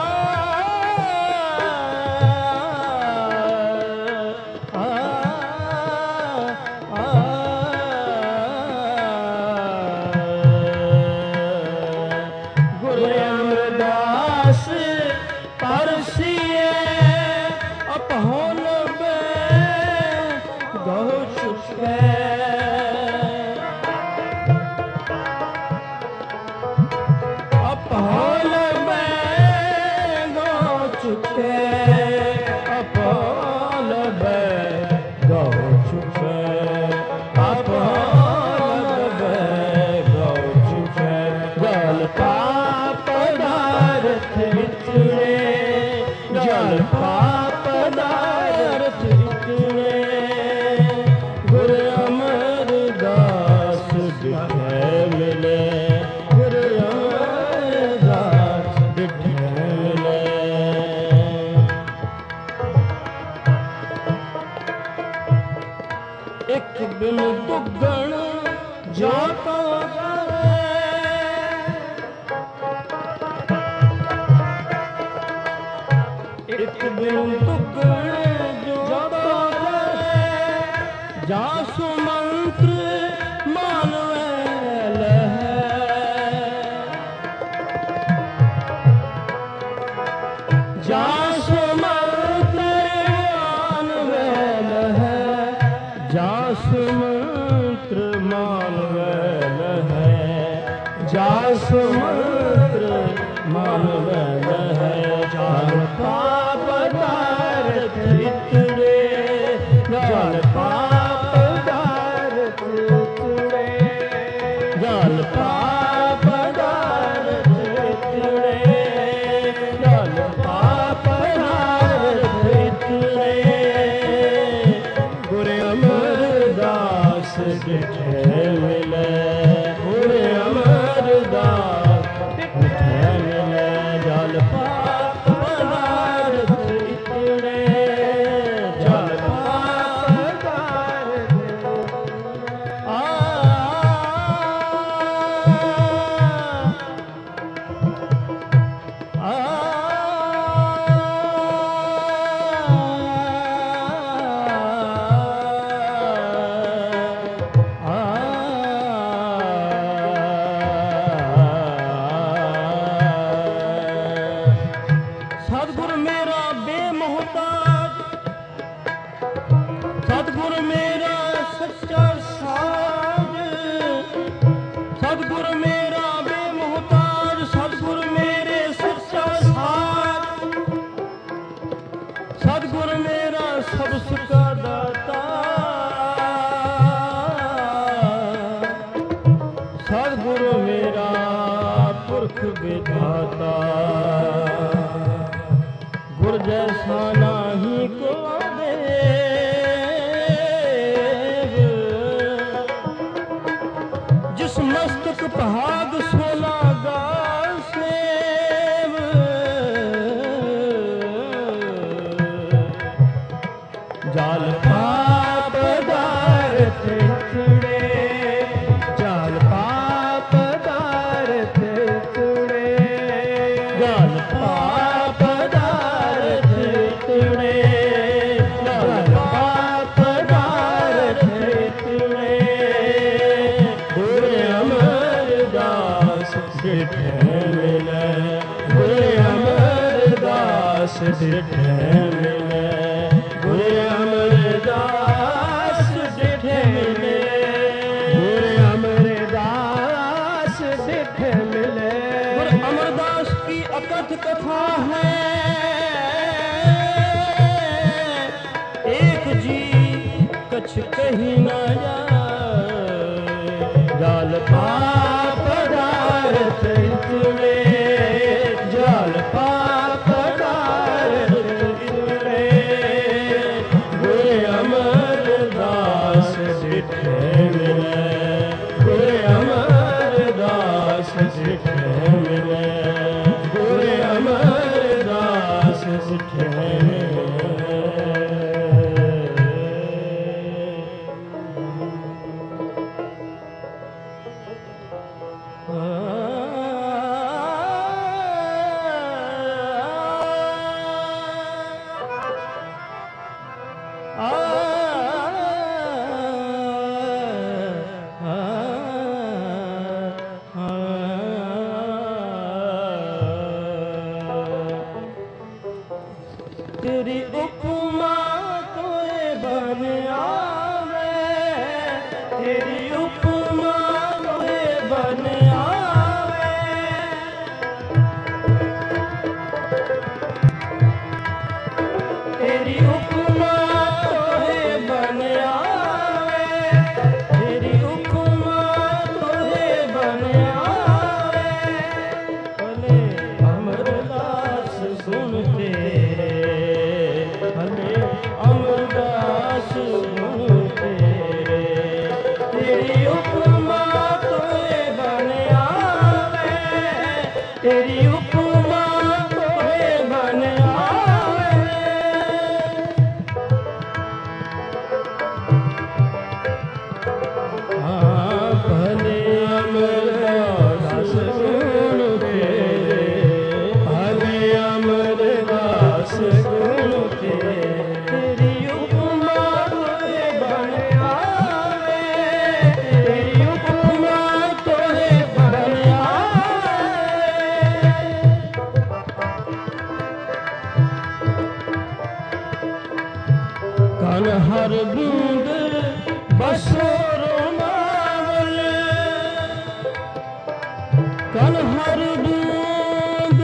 ਆ ਆ ਗੁਰ ਅਮਰਦਾਸ ਪਰਸੀਏ ਅਪਹੁਲ ਬੇ ਗਹੁ ਚੁਕੇ ਅਪਹੁਲ ਬੇ ਗਹੁ ਚੁਕੇ ਅਪਹੁਲ ਬੇ ਗਹੁ ਚੁਕੇ ਅਪਹੁਲ ਬੇ ਗਹੁ ਚੁਕੇ ਜਲ ਪਾਪ ਪਦਾਰਥ ਇਤਨੇ ਜਲ ਪਾਪ ਪਦਾਰਥ ਇਤਨੇ ਗੁਰ ਅਮਰਦਾਸ ਡਿਠੇ ਮਿਲੇ ਗੁਰ ਅਮਰਦਾਸ ਡਿਠੇ ਮਿਲੇ ਇੱਕ ਬਿਨ ਦੁੱਗਣ ਜੋ ਤੋ ਕਰੇ ਇੱਕ ਬਿਨ ਦੁੱਗਣ ਜੋ ਤੋ ਕਰੇ ਜਾਸੁ ਮੰਤਰ ਮਾਨਵੇ ਲਹੈ ਜਾਸੁ ਮੰਤਰ ਮਾਨਵੇ ਲਹੈ ਜਾਸੁ ਮੰਤਰ ਮਾਨਵੇ ਲਹੈ ਜਾਸੁ ਮੰਤਰ ਮਾਨਵੇ ਲਹੈ ਜਲ ਪਾਪ ਪਦਾਰਥ ਇਤਨੇ ਜਲ ਪਾਪ ਪਦਾਰਥ ਇਤਨੇ ਜਲ ਪਾਪ ਪਦਾਰਥ ਇਤਨੇ ਜਲ ਪਾਪ ਪਦਾਰਥ ਇਤਨੇ ਗੁਰ ਅਮਰਦਾਸ ਡਿਠੇ ਮਿਲੇ ਗੁਰ ਅਮਰਦਾਸ ਡਿਠੇ ਮਿਲੇ ਜਲ ਪਾਪ ਪਦਾਰਥ ਇਤਨੇ ਜਲ ਪਾਪ ਪਦਾਰਥ ਆ ਆ ਸਤਿਗੁਰ ਮੇਰਾ ਬੇਮੋਹਤਾਜ ਸਤਿਗੁਰ ਮੇਰਾ ਸੱਚਾ ਸਾਜ ਸਤਿਗੁਰ ਮੇਰਾ ਬੇਮੋਹਤਾਜ ਸਤਿਗੁਰ ਮੇਰੇ ਸੱਚਾ ਸਾਜ ਸਤਿਗੁਰ ਮੇਰਾ ਸਭ ਸੁਖਾ ਦਾਤਾ ਸਤਿਗੁਰ ਮੇਰਾ ਪੁਰਖ सुख विधाता गुर जैसा नाही को देव जिस मस्तक पहाग सोना गा सेव जाल पाप दारथ छुड़े जाल पाप दारथ छुड़े जाल पाप दारथ छुड़े जाल पाप दारथ छुड़े गुरु अमरदास सिद्धे मिले गुरु अमरदास सिद्धे मिले गुरु अमरदास सिद्धे मिले गुरु अमरदास सिद्धे मिले गुरु अमरदास की अकथ कथा है एक जी कछ कही न जाए जाल पाप दारथ छुड़े जाल पाप दारथ छुड़े गुरु अमरदास सिद्धे मिले गुरु अमरदास सिद्धे मिले गुरु अमरदास सिद्धे मिले तेरी उपमा तोए बन आवे तेरी उपमा तोए बन आवे तेरी उपमा तोए बन आवे तेरी उपमा तोए बन आवे भले अमरदास सुन तेरे भले अमरदास सुन तेरे तेरी उपमा तोए बन आवे तेरी उपमा तोए बन आवे हाँ भले अमरदास सुन तेरे भले अमरदास सुन तेरे तेरी उपमा तोए बन आवे तेरी उपमा तोए बन आवे कन हर बूंद बसोरो नावल कन हर बूंद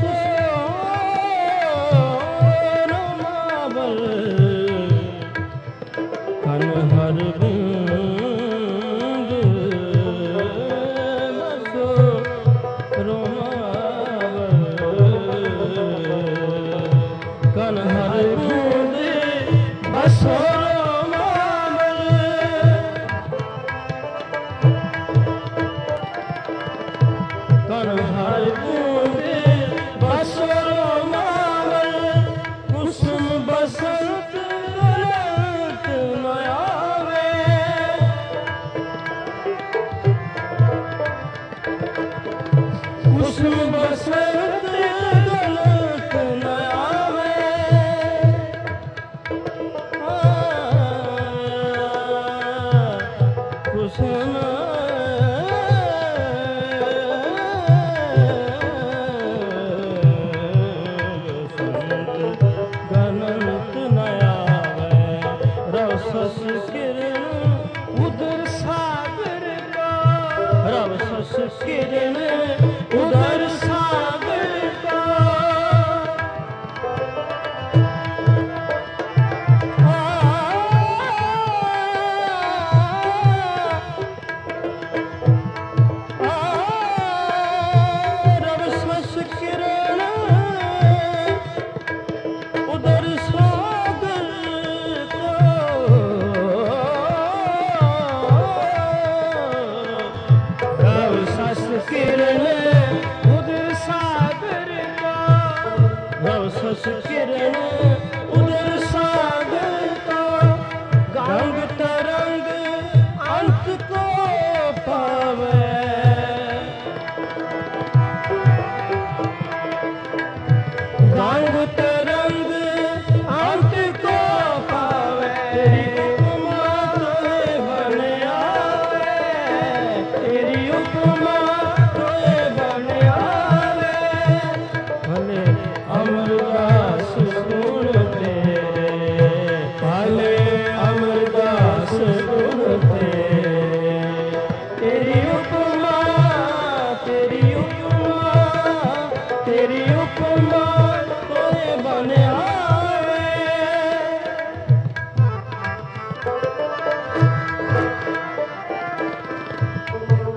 बसोरो नावल कन हर बूंद बसोरो नावल कन हर बूंद बसोरो नावल कन हर बूंद बसोरो नावल कुसुम बसंत गलत न आवे कुसुम बसंत गलत न आवे कुसुम गनंत न आवे रव सस किरण उदर सागर का रव सस किरण उदर सागर का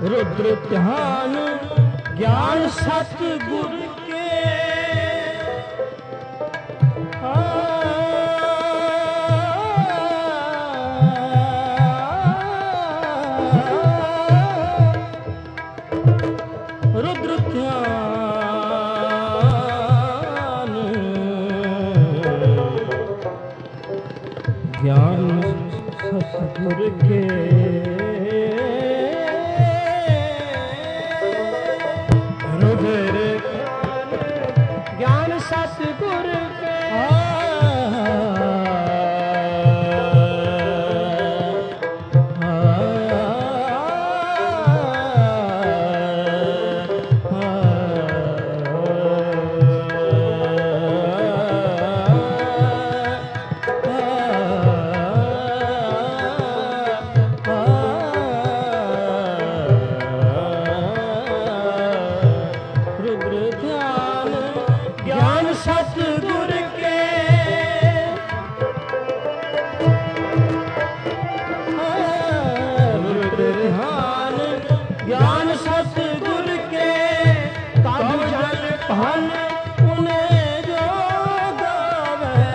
रुद्र ध्यान ज्ञान सतगुर के रुद्र ध्यान ज्ञान सतगुर के रुद्र ज्ञान सतगुर के सतगुर के रुद्र ध्यान ज्ञान सतगुर के तब जन पहन उन्हें जो गावे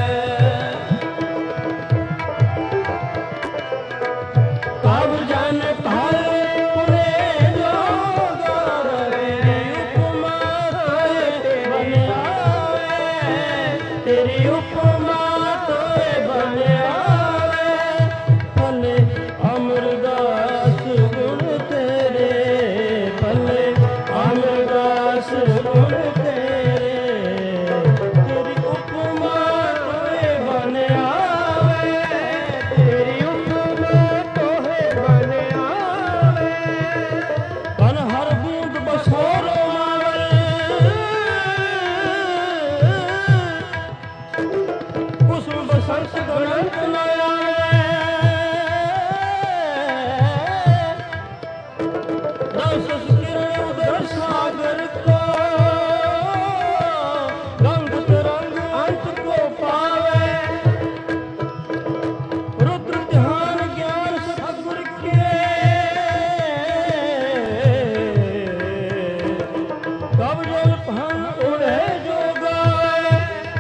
तब जन पहन उन्हें जो गावे उपमा तेरी उपमा तोए बन आवे भले अमरदास गुण तेरे भले अमरदास गुण तेरे तेरी उपमा तोए बन आवे तेरी उपमा तोए बन आवे कन हर बूंद बसोरो बसंत गणंत न आवे रस किरण उदर सागर को रंग तरंग अंत को पावे रुद्र ध्यान ज्ञान सतगुर के कब जल पहन उड़े जो गावे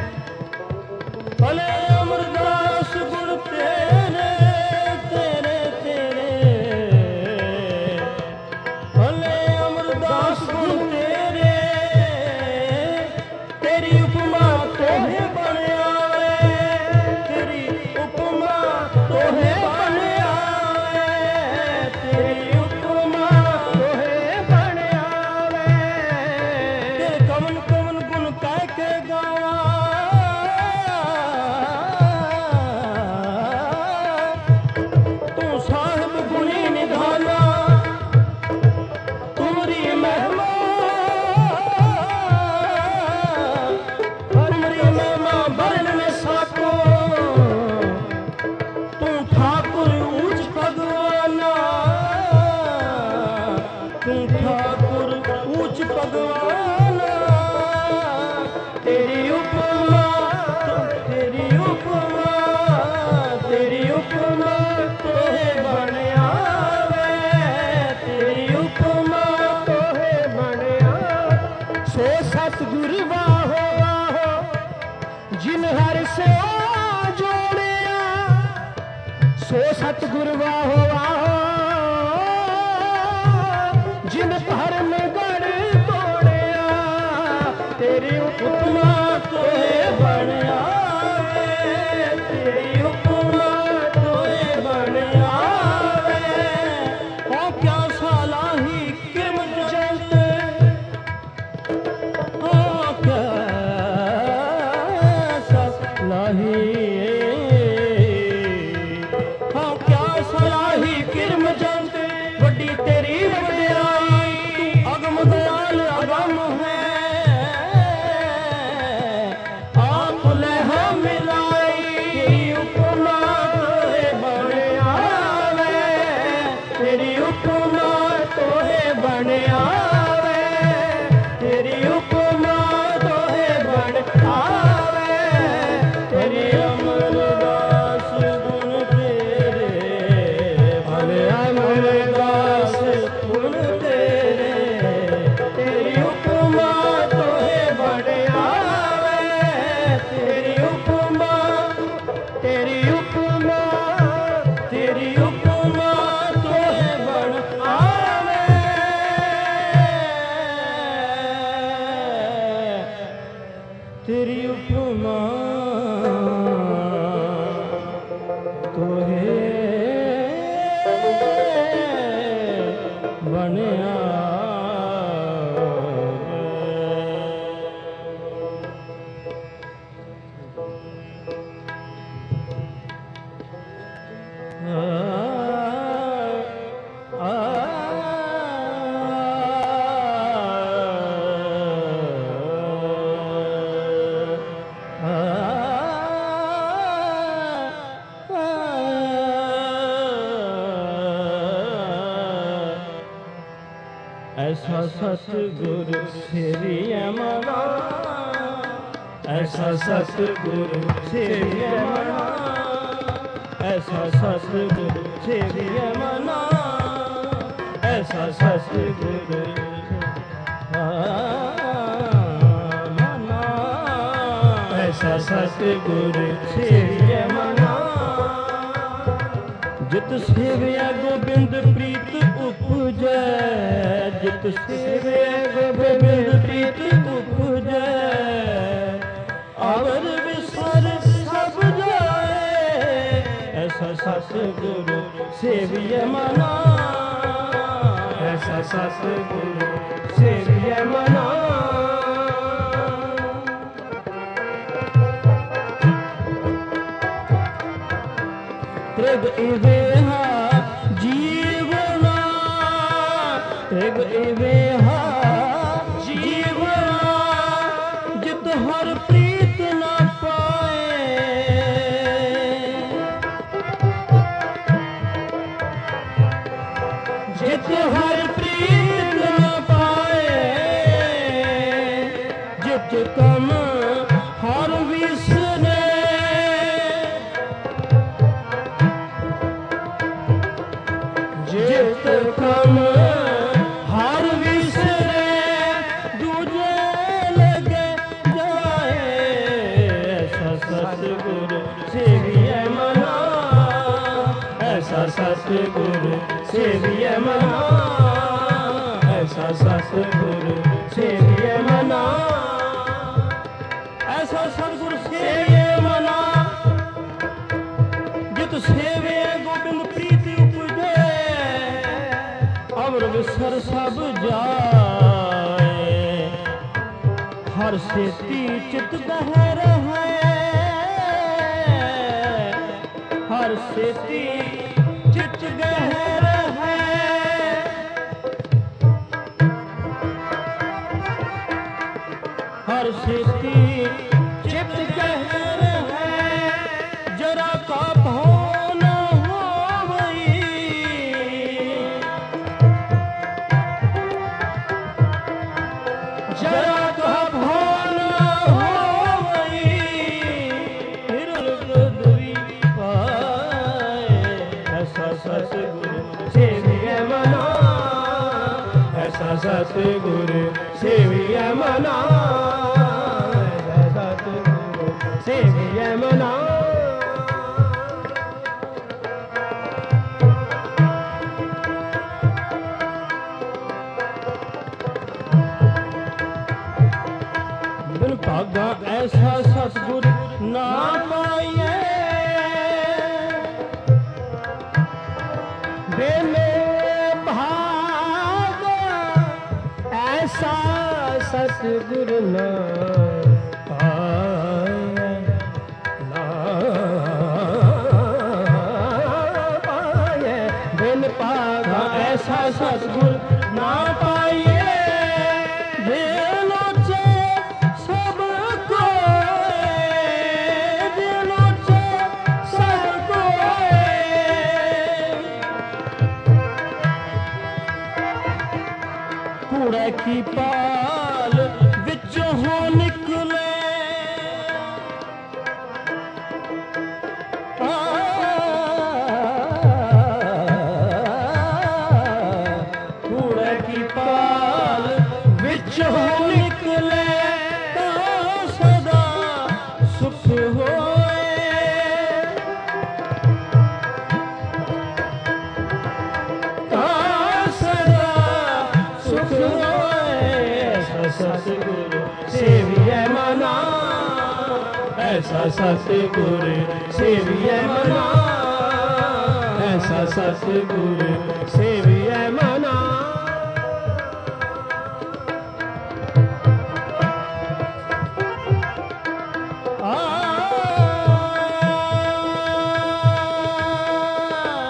भले अमरदास गुण तेरे तेरे तेरे भले अमरदास गुण तेरे तेरी उपमा तोहे बन आवे तेरी उपमा तोहे बन आवे तेरी उपमा तोहे बन आवे तेरे कवन कवन गुण कह के गावा साहिब गुणी निधाना तुमरी महिमा तुमरी महिमा बरन में साको तू ठाकुर ऊंच भगवाना तू ठाकुर ऊंच भगवाना तेरी उपमा तेरी उपमा तेरी उपमा तोहे बन आवे तेरी उपमा तोहे बन आवे सो सतगुर वाहो वाहो जिन हर से जोड़िया सो सतगुर वाहो वाहो जिन हर में गढ़ तोड़िया तेरी उपमा तोहे बन आवे तेरी उपमा तोहे बन आवे ओ क्या सालाही किरमत जंत ओ क्या सालाही ओ क्या सालाही किरमत ऐसा सतगुरु श्री मना, ऐसा सतगुरु श्री मना, ऐसा सतगुरु श्री मना, ऐसा सतगुरु मना, ऐसा सतगुरु श्री मना। जित सेवया गोबिंद प्रीत उपजै, जित सेवया गोबिंद प्रीत उपजै, अवर विसर सब जाए, ऐसा सतगुरु सेविय मना, ऐसा सतगुरु सेविय मना। त्रिग इवेहा जीवना, त्रिग इवेहा जीवना, जित हर प्रीत न पाए, जित हर प्रीत न पाए, जित कम हर विसरे, जित कम हर विसरे, दूजे लगे जाए, ऐसा सतगुरु सेविय मना, ऐसा सतगुरु सेविय मना, ऐसा सतगुरु सेविय मना, ऐसा सतगुरु सेविय मना। जित सेवे गोबिंद प्रीति उपजे, अवर विसर सब जाए, हर सेती चित बह रहे, हर सेती चित बह रहे, हर सेती चित बह रहे, जरा का भाव न होवई, जरा का भाव न होवई, हिरल पृथ्वी पाए, ऐसा सतगुरु सेविय मना, ऐसा सतगुरु सेविय मना, ऐसा सतगुरु सेविय मना। बिन भागा ऐसा सतगुर ना पाइए, बिन भागा ऐसा सतगुर ना पाइए, ना पाइए, बिन भागा ऐसा सतगुर ना पाइए, कूड़े की पाल विचों हो निकले, कूड़े की पाल विचों हो निकले, तो सदा सुख होए, तो सदा सुख होए, ऐसा सतगुरु सेविय मना, ऐसा सतगुरु सेविय मना, ऐसा सतगुरु सेविय मना। आ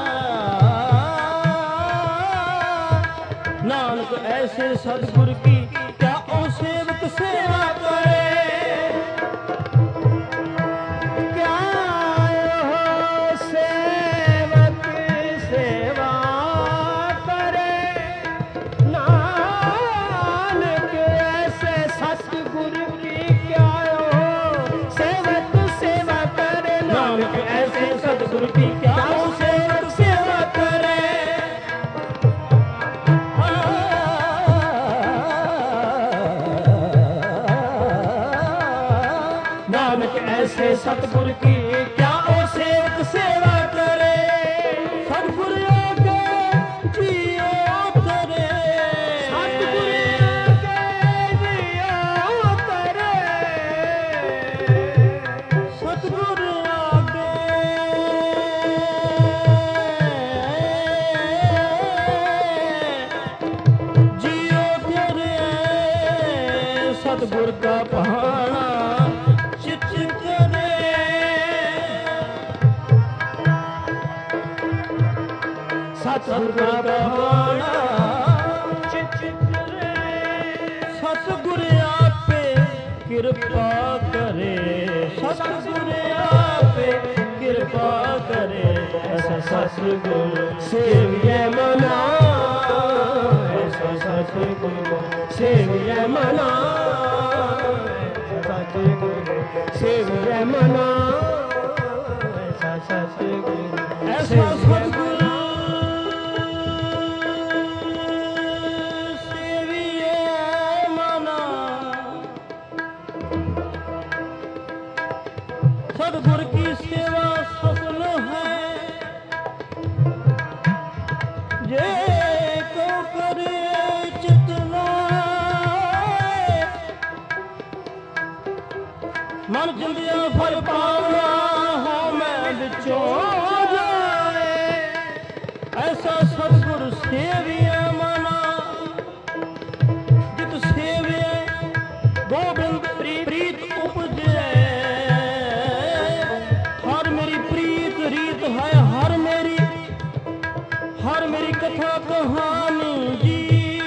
ऐसे सतगुर की क्या ओ सेवक सेवा करे। क्या हो सेवक सेवा करे, नानक ऐसे सतगुर की क्या हो सेवक सेवा करे। नानक ऐसे सतगुर की क्या ओ सेवक सेवा करे। नानक ऐसे सतगुर की क्या ओ सेवक सेवा करे। सतगुर आगे जियो करे, सतगुर आगे जियो करे, सतगुर आगे जियो करे। सतगुर का भाना चित करे। सतगुर का भाना चित करे। सतगुर आपे कृपा करे। सतगुर आपे कृपा करे। ऐसा सतगुर सेविए मना, ऐसा सतगुर सेविए मना, सतगुर सेविए मना, ऐसा सतगुर ऐसा सतगुर सेविए मना। सतगुर की सेवा सफल है, जे को करे चितना। मन जिंदिया फल पावना हो मैं बिचो जाए। ऐसा सतगुर सेविए मना, जित सेविए गोबिंद प्रीत उपजे। हर मेरी प्रीत रीत है, हर मेरी हर मेरी कथा कहानी जी।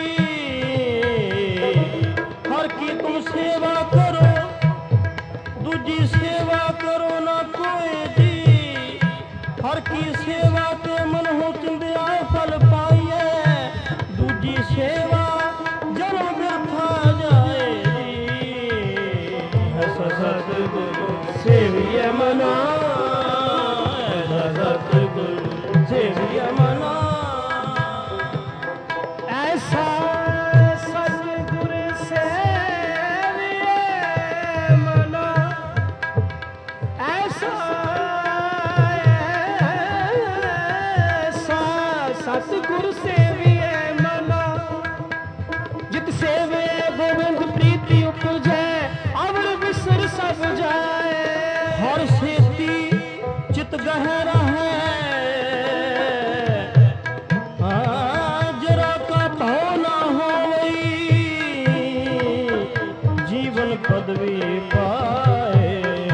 हर की तुम सेवा करो, दूजी सेवा करो ना कोई जी। हर की सेवा ते मन हो चिंदिया फल पाइए, दूजी सेवा जन्म व्यर्था जाए जी। ऐसा सतगुर सेविए मना, ऐसा सतगुर सेविए मना। ऐसा सतगुर सेविए मना, ऐसा ऐसा सतगुर सेविए मना, जित सेवे गोविंद प्रीति उपजै, अवर बिसर सब जाए। हर सेती चित गहरा है, हाँ, जरा का भाव ना हो वही, जीवन पदवी पाए।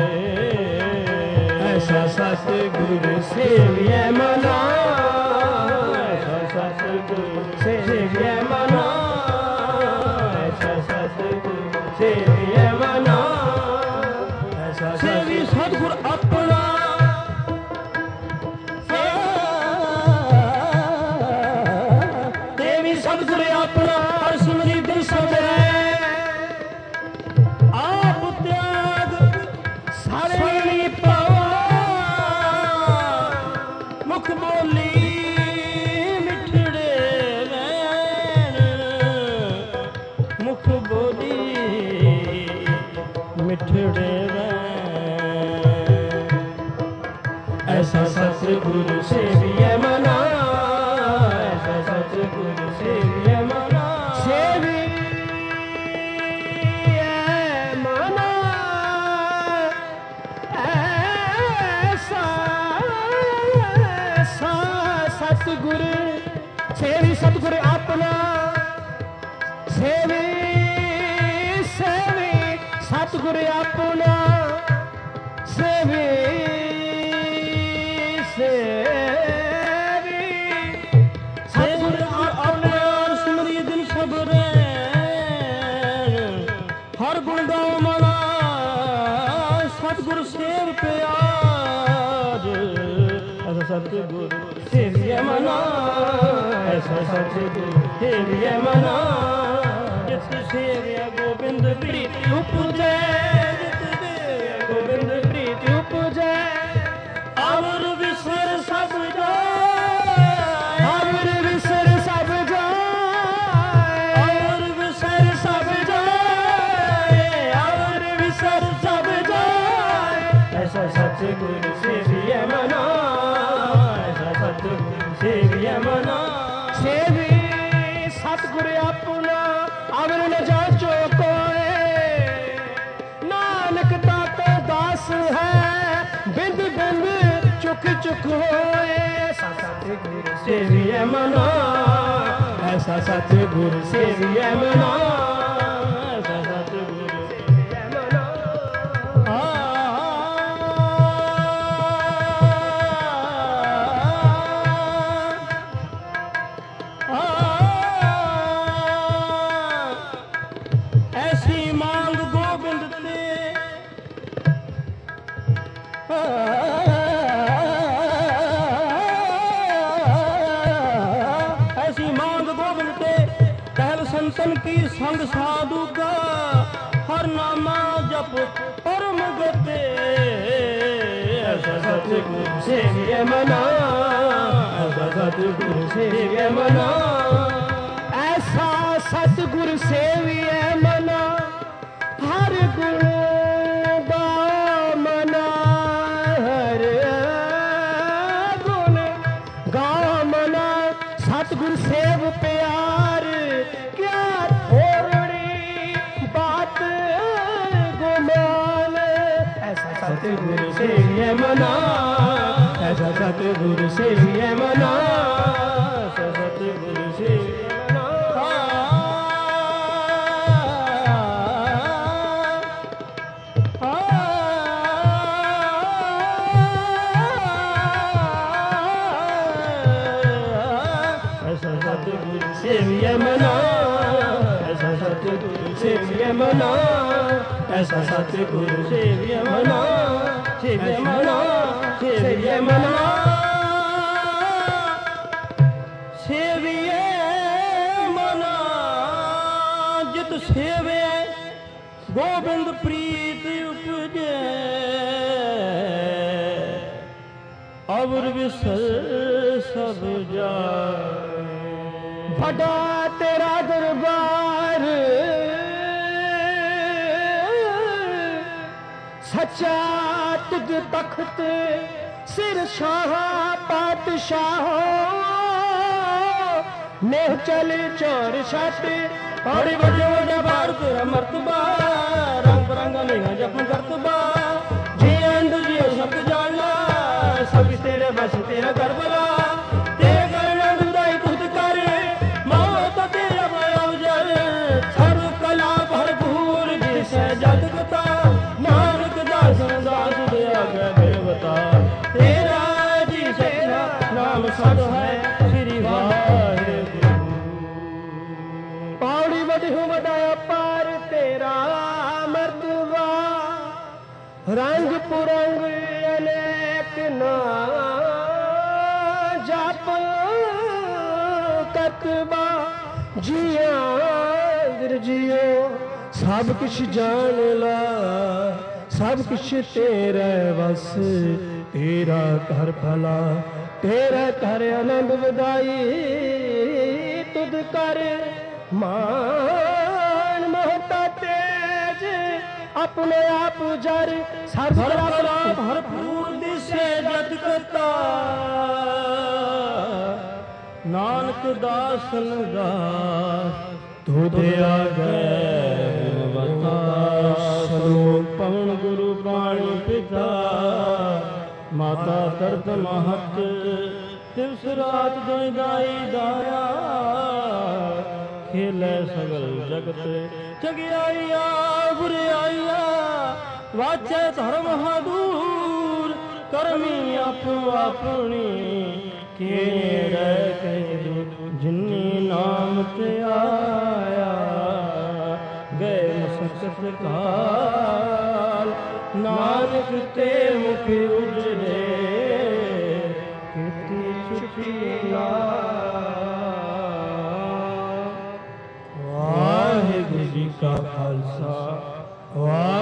ऐसा सतगुर सेविए मना, ऐसा सतगुर सेविए मना, ऐसा सतगुर सेविए मना। ऐसा सेवी सतगुर अपना, देवी सतगुर अपना हर सिमरी दिल सबरे। आप त्याग सारे पावा, मुख बोली मिठड़े वैन, मुख बोली मिठड़े वैन। ऐसा सतगुर सेविए मना, ऐसा सतगुर सेविए मना। सेविए मना, ऐसा ऐसा सतगुर सेवी सतगुर अपना, सेवी सेवी सतगुर अपना, सेवी सेवी सतगुर अपना सिमरी दिन सबरे। सतगुर सेविए मना, ऐसा सतगुर सेविए मना। जिस सेविया गोबिंद प्रीति उपजे, जिस सेविया गोबिंद प्रीति उपजे, अवर विसर सब जाए, अवर विसर सब जाए, अवर विसर सब जाए, अवर विसर सब जाए। ऐसा सतगुर सेविए मना, ऐसा सतगुर सेविए मना। सेवी सतगुर अपना अवर न जाचो कोए, नानक दाता दास है बिंद बिंद चुक चुक होए। ऐसा सतगुर सेविए मना, ऐसा सतगुर सेविए मना, ऐसा सतगुर सेविए मना। ऐसी मांग गोबिंद ते, ऐसी मांग गोबिंद ते, टहल संतन की संग साधु का, हर नामा जप परम गते। ऐसा सतगुर सेविए मना, ऐसा सतगुर सेविए मना। ऐसा सतगुर सेविए मना, हर गुण गाओ मना, हर गुण गाओ मना। सतगुर सेव प्यार क्या थोड़ी बात गुमान। ऐसा सतगुर सेविए मना, ऐसा सतगुर सेविए मना, ऐसा सतगुर सेविए मना। ऐसा सतगुर सेविए मना, ऐसा सतगुर सेविए मना, ऐसा सतगुर सेविए मना, सेविए मना, सेविए मना। सेविए मना, जित सेवे गोबिंद प्रीत उपजे, अवर विसर सब जाए। बड़ा तेरा दरबार, सच्चा तुझ तख्त, सिर शाह पातशाह। नेह चल चोर छट, बड़े बड़े बड़े बार तेरा मर्तबा, रंग बरंगा नहीं जपन करतबा। जी अंध जी सब जाना, सब तेरे बस तेरा करबला। तेरे करना दुदाई तुझ कर, मौत तेरा बयाजर। सर्व कला भरपूर जिसे जग कता, नानक दास दास दया के देवता। तेरा जी सच्चा नाम सद है श्री वाहिगुरु। पौड़ी बढ़ू बढ़ाया पार तेरा मर्तबा, रंग पुरंग अनेक ना जाप कतबा। जिया गिर जियो सब कुछ जान ला, सब कुछ तेरे बस। तेरा घर भला, तेरा घर आनंद बधाई। तुद कर मान महता तेज, अपने आप जर सर्व भरपूर भरपूर दिसे जग कता। नानक दासन दास तुध आगे बता। सलोक पवन गुरु प्राणी पिता, माता तरत महत दिवस रात दोई दाई दाया। खेले सगल जगत जगियाइया बुराइया। वाचे धर्म दूर, करमी आपो अपनी। केड़ कह जिन्नी नाम ते आया, गए मसकत काल। नानक ते मुख उजरे, ਵਾਹਿਗੁਰੂ ਜੀ ਕਾ ਖਾਲਸਾ ਵਾਹਿਗੁਰੂ